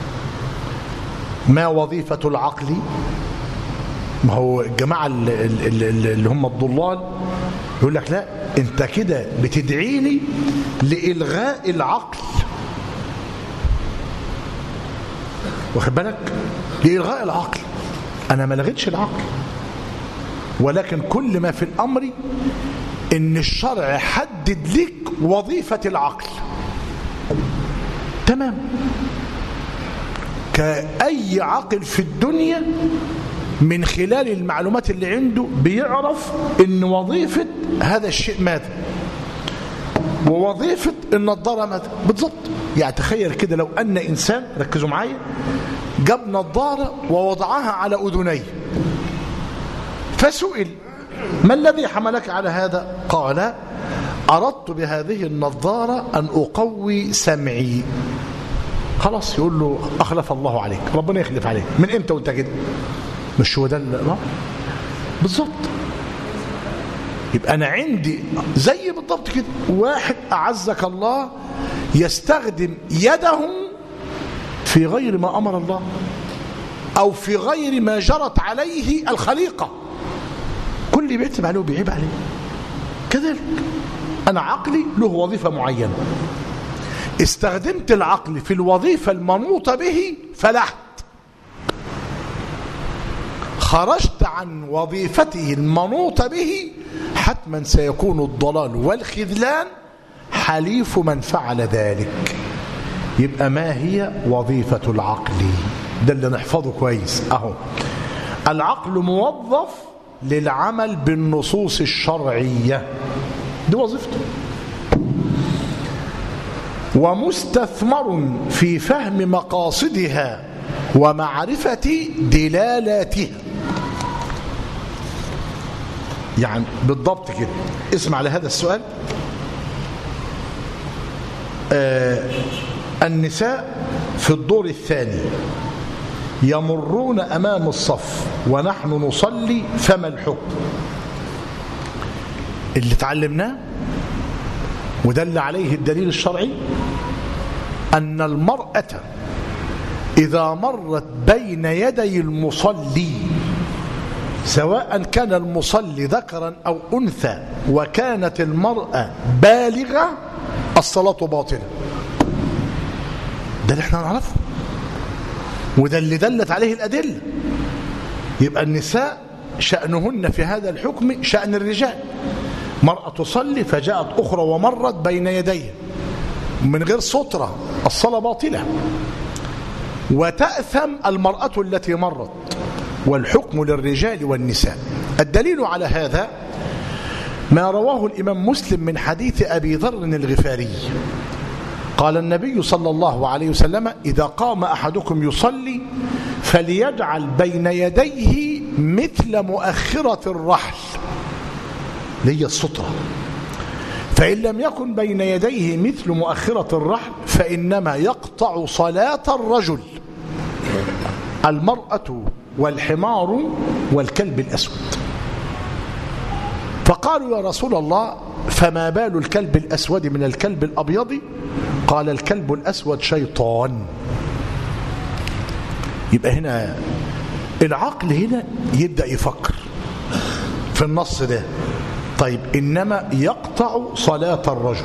ما وظيفة العقل؟ ما هو الجماعة اللي هم الضلال يقول لك لا، انت كده بتدعيني لإلغاء العقل، واخد بالك؟ لإلغاء العقل. أنا ما لغيتش العقل، ولكن كل ما في الأمر إن الشرع حدد لك وظيفة العقل. تمام، كأي عقل في الدنيا من خلال المعلومات اللي عنده بيعرف إن وظيفة هذا الشيء ماذا، ووظيفة النظارة ماذا بالضبط. يعني تخيل كده لو أن إنسان، ركزوا معايا، جاب نظارة ووضعها على أذنيه، فسئل ما الذي حملك على هذا؟ قال أردت بهذه النظارة أن أقوي سمعي. خلاص، يقول له أخلف الله عليك، ربنا يخلف عليك. من إمتى وأنت كده؟ مش هو ده لا بالضبط. يبقى أنا عندي زي بالضبط كده واحد أعزك الله يستخدم يده في غير ما أمر الله أو في غير ما جرت عليه الخليقة، كل اللي بيعتب عليه وبيعيب عليه كذلك. أنا عقلي له وظيفة معينة، استخدمت العقل في الوظيفة المنوطة به فلحت، خرجت عن وظيفته المنوطة به، حتما سيكون الضلال والخذلان حليف من فعل ذلك. يبقى ما هي وظيفة العقل؟ ده اللي نحفظه كويس اهو. العقل موظف للعمل بالنصوص الشرعية، دي وظيفته، ومستثمر في فهم مقاصدها ومعرفة دلالاتها. يعني بالضبط كده، اسمع لهذا السؤال. آه النساء في الدور الثاني يمرون أمام الصف ونحن نصلي، فما الحكم؟ اللي تعلمناه ودل عليه الدليل الشرعي أن المرأة إذا مرت بين يدي المصلي، سواء كان المصلي ذكرا أو أنثى، وكانت المرأة بالغة، الصلاة باطلة. ده اللي احنا نعرفه، وده اللي دلت عليه الأدلة. يبقى النساء شأنهن في هذا الحكم شأن الرجال. مرأة تصلي فجاءت أخرى ومرت بين يديه من غير سترة، الصلاة باطلة، وتأثم المرأة التي مرت، والحكم للرجال والنساء. الدليل على هذا ما رواه الإمام مسلم من حديث أبي ذر الغفاري قال النبي صلى الله عليه وسلم: إذا قام أحدكم يصلي فليجعل بين يديه مثل مؤخرة الرحل، هي السترة، فإن لم يكن بين يديه مثل مؤخرة الرحل فإنما يقطع صلاة الرجل، المرأة والحمار والكلب الأسود. فقالوا: يا رسول الله، فما بال الكلب الأسود من الكلب الأبيض؟ قال: الكلب الأسود شيطان. يبقى هنا العقل هنا يبدأ يفكر في النص ده. طيب، إنما يقطع صلاة الرجل.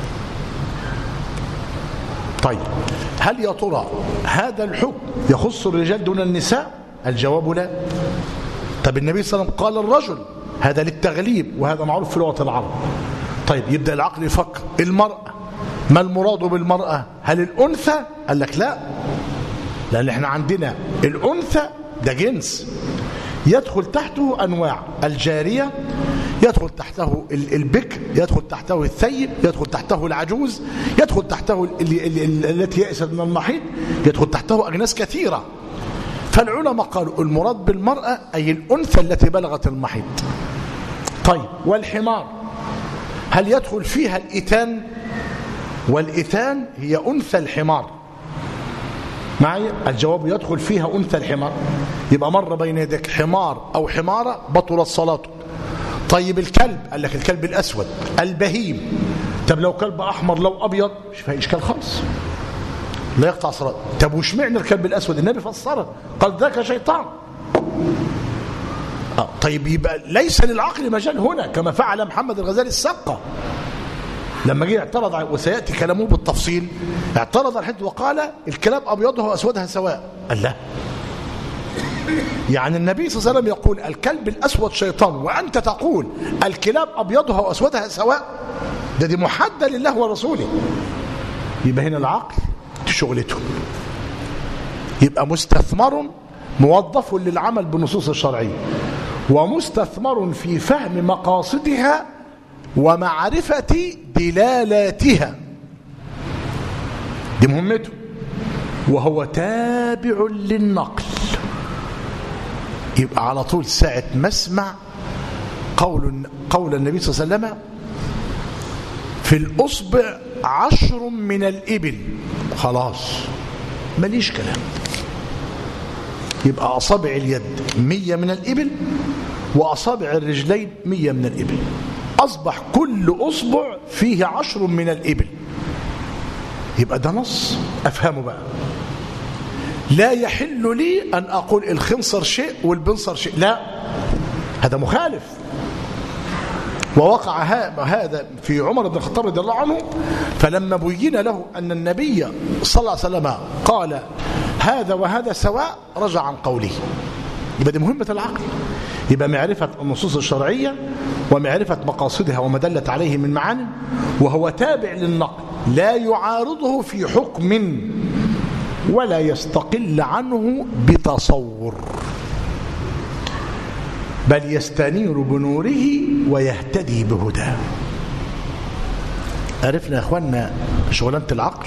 طيب، هل يا ترى هذا الحكم يخص الرجال دون النساء؟ الجواب لا. طب النبي صلى الله عليه وسلم قال الرجل، هذا للتغليب، وهذا معروف في لغة العرب. طيب، يبدأ العقل يفكر. المرأة، ما المراد بالمرأة؟ هل الأنثى؟ قال لك لا، لأن احنا عندنا الأنثى ده جنس يدخل تحته أنواع، الجارية، يدخل تحته البكر، يدخل تحته الثيب، يدخل تحته العجوز، يدخل تحته التي يئست من المحيط، يدخل تحته أجناس كثيرة. فالعلماء قالوا المراد بالمرأة أي الأنثى التي بلغت المحيط. طيب، والحمار هل يدخل فيها الإتان؟ والإتان هي أنثى الحمار. معي؟ الجواب يدخل فيها أنثى الحمار. يبقى مر بين يديك حمار أو حمارة بطلت صلاته. طيب، الكلب، قال لك الكلب الأسود البهيم. طب لو كلب أحمر لو أبيض مش فيها إشكال خالص، لا يقطع صلاة. طب وش معنى الكلب الأسود؟ النبي فسره قال: ذاك شيطان. آه طيب، يبقى ليس للعقل مجال هنا، كما فعل محمد الغزالي السقة لما جه اعترض، وسيأتي كلامه بالتفصيل، اعترض الحد وقال: الكلاب أبيضها وأسودها سواء. قال لا، يعني النبي صلى الله عليه وسلم يقول الكلب الأسود شيطان، وأنت تقول الكلاب أبيضها وأسودها سواء؟ ده دي محدة لله ورسوله. يبقى هنا العقل شغلته، يبقى مستثمر موظف للعمل بالنصوص الشرعية، ومستثمر في فهم مقاصدها ومعرفة دلالاتها، دي مهمته. وهو تابع للنقل. يبقى على طول ساعة ما اسمع قول قول النبي صلى الله عليه وسلم: في الأصبع عشر من الإبل، خلاص ماليش كلام. يبقى أصابع اليد مية من الإبل، وأصابع الرجلين مية من الإبل، أصبح كل أصبع فيه عشر من الإبل. يبقى ده نص أفهمه بقى. لا يحل لي أن أقول الخنصر شيء والبنصر شيء، لا، هذا مخالف. ووقع هذا في عمر بن الخطاب رضي الله عنه، فلما بين له أن النبي صلى الله عليه وسلم قال هذا وهذا سواء رجع عن قوله. يبقى دي مهمة العقل، يبقى معرفة النصوص الشرعية ومعرفة مقاصدها وما دلت عليه من معاني، وهو تابع للنقل لا يعارضه في حكم ولا يستقل عنه بتصور، بل يستنير بنوره ويهتدي بهداه. عرفنا يا اخوانا شغلانة العقل.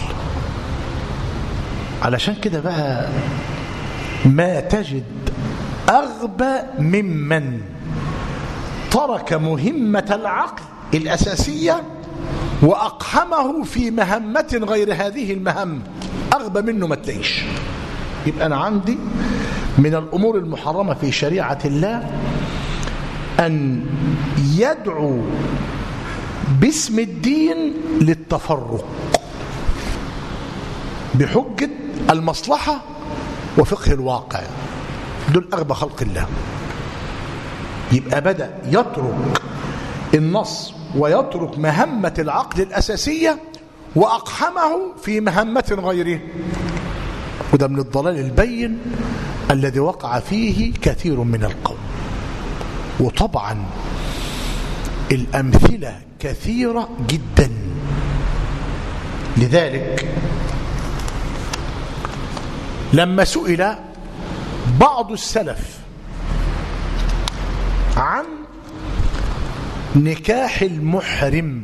علشان كده بقى ما تجد أغبى ممن ترك مهمة العقل الأساسية وأقحمه في مهمة غير هذه المهمة، أغبى منه ما تلاقيش. يبقى أنا عندي من الأمور المحرمة في شريعة الله أن يدعو باسم الدين للتفرق بحجة المصلحة وفقه الواقع. دول أغبى خلق الله. يبقى بدأ يترك النص ويترك مهمة العقل الأساسية وأقحمه في مهمة غيره، وده من الضلال البين الذي وقع فيه كثير من القوم. وطبعا الأمثلة كثيرة جدا. لذلك لما سئل بعض السلف عن نكاح المحرم،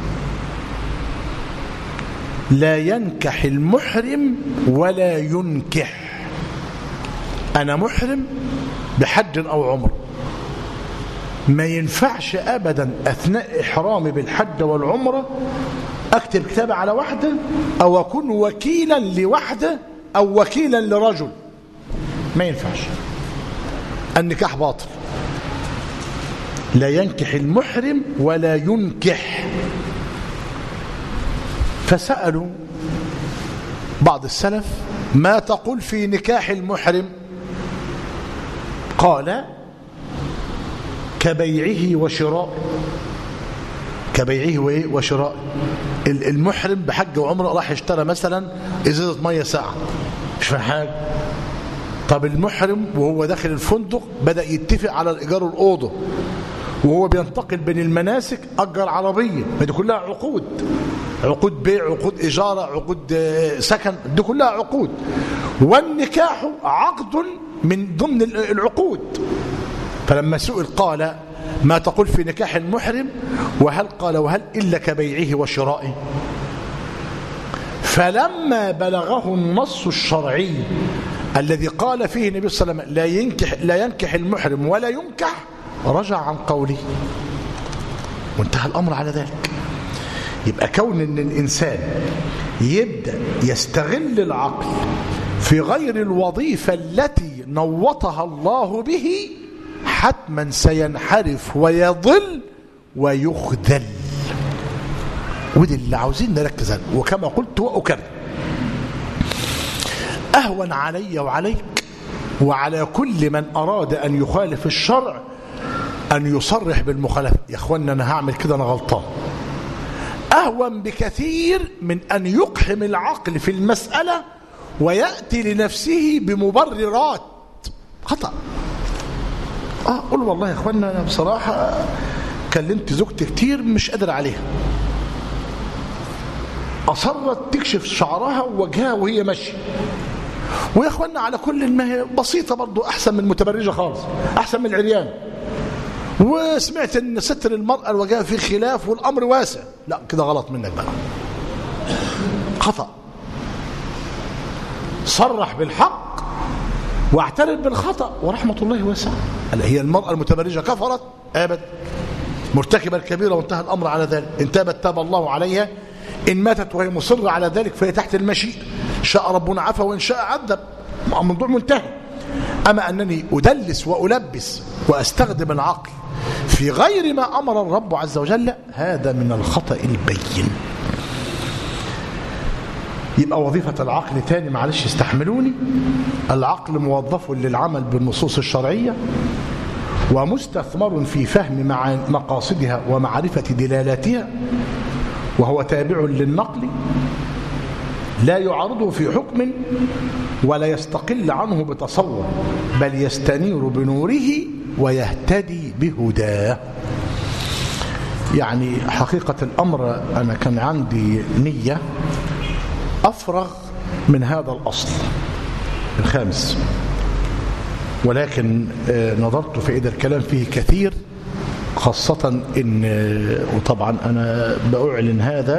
لا ينكح المحرم ولا ينكح. أنا محرم بحج أو عمر، ما ينفعش أبدا أثناء إحرامي بالحج والعمرة أكتب كتاب على واحدة أو أكون وكيلا لوحدة أو وكيلا لرجل، ما ينفعش. النكاح باطل. لا ينكح المحرم ولا ينكح. فسألوا بعض السلف ما تقول في نكاح المحرم؟ قال كبيعه وشرائه. كبيعه وشرائه. المحرم بحج وعمره راح اشترى مثلا ازازه ميه ساعه، مش فاهم حاجه. طب المحرم وهو داخل الفندق بدأ يتفق على الإيجار الأوضة، وهو بينتقل بين المناسك أجر عربية، ما دي كلها عقود، عقود بيع، عقود إجارة، عقود سكن، دي كلها عقود. والنكاح عقد من ضمن العقود. فلما سئل قال ما تقول في نكاح المحرم؟ وهل قال وهل إلا كبيعه وشرائه؟ فلما بلغه النص الشرعي الذي قال فيه النبي صلى الله عليه وسلم لا ينكح, لا ينكح المحرم ولا ينكح، رجع عن قوله وانتهى الأمر على ذلك. يبقى كون ان الإنسان يبدأ يستغل العقل في غير الوظيفة التي نوطها الله به، حتما سينحرف ويضل ويخذل. ودي اللي عاوزين نركز عليه. وكما قلت وأكرر، أهون علي وعليك وعلى كل من أراد أن يخالف الشرع أن يصرح بالمخالفة. يا أخوانا أنا هعمل كده، أنا غلطان. أهون بكثير من أن يقحم العقل في المسألة ويأتي لنفسه بمبررات خطأ. آه قل والله يا أخوانا أنا بصراحة كلمت زوجتي كتير مش قادر عليها، أصرت تكشف شعرها ووجهها وهي ماشية. ويا أخوانا على كل ما هي بسيطة برضو، أحسن من المتبرجة خالص، أحسن من العريان. وسمعت أن ستر المرأة الوجهها فيه خلاف والأمر واسع. لا كده غلط منك بقى، خطأ. صرح بالحق واعترف بالخطأ ورحمة الله واسعة. هي المرأة المتبرجة كفرت؟ أبدا. مرتكبة الكبيرة وانتهى الأمر على ذلك. إن تابت تاب الله عليها، إن ماتت وهي مصرة على ذلك فهي تحت المشيئة، شاء ربنا عفا وإن شاء عذب، الموضوع منتهي. أما أنني أدلس وألبس وأستخدم العقل في غير ما أمر الرب عز وجل، هذا من الخطأ البين. يبقى وظيفة العقل تاني، معلش استحملوني، العقل موظف للعمل بالنصوص الشرعية ومستثمر في فهم مقاصدها ومعرفة دلالاتها، وهو تابع للنقل لا يعارضه في حكم ولا يستقل عنه بتصور، بل يستنير بنوره ويهتدي بهداه. يعني حقيقة الأمر أنا كان عندي نية أفرغ من هذا الأصل الخامس، ولكن نظرت في إذا الكلام فيه كثير، خاصة إن وطبعا أنا بأعلن هذا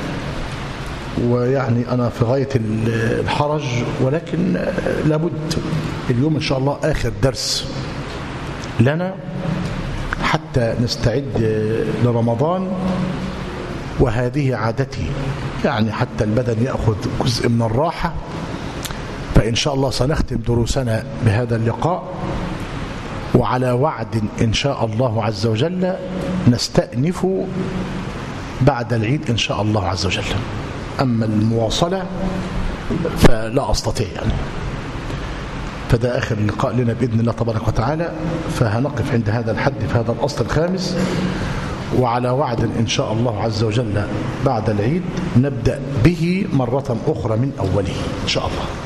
ويعني أنا في غاية الحرج، ولكن لابد اليوم إن شاء الله آخر درس لنا حتى نستعد لرمضان، وهذه عادتي، يعني حتى البدن يأخذ جزء من الراحة. فإن شاء الله سنختم دروسنا بهذا اللقاء، وعلى وعد إن شاء الله عز وجل نستأنف بعد العيد إن شاء الله عز وجل. أما المواصلة فلا أستطيع يعني. فده آخر لقاء لنا بإذن الله تبارك وتعالى، فهنقف عند هذا الحد في هذا الأصل الخامس، وعلى وعد إن شاء الله عز وجل بعد العيد نبدأ به مرة أخرى من أوله إن شاء الله.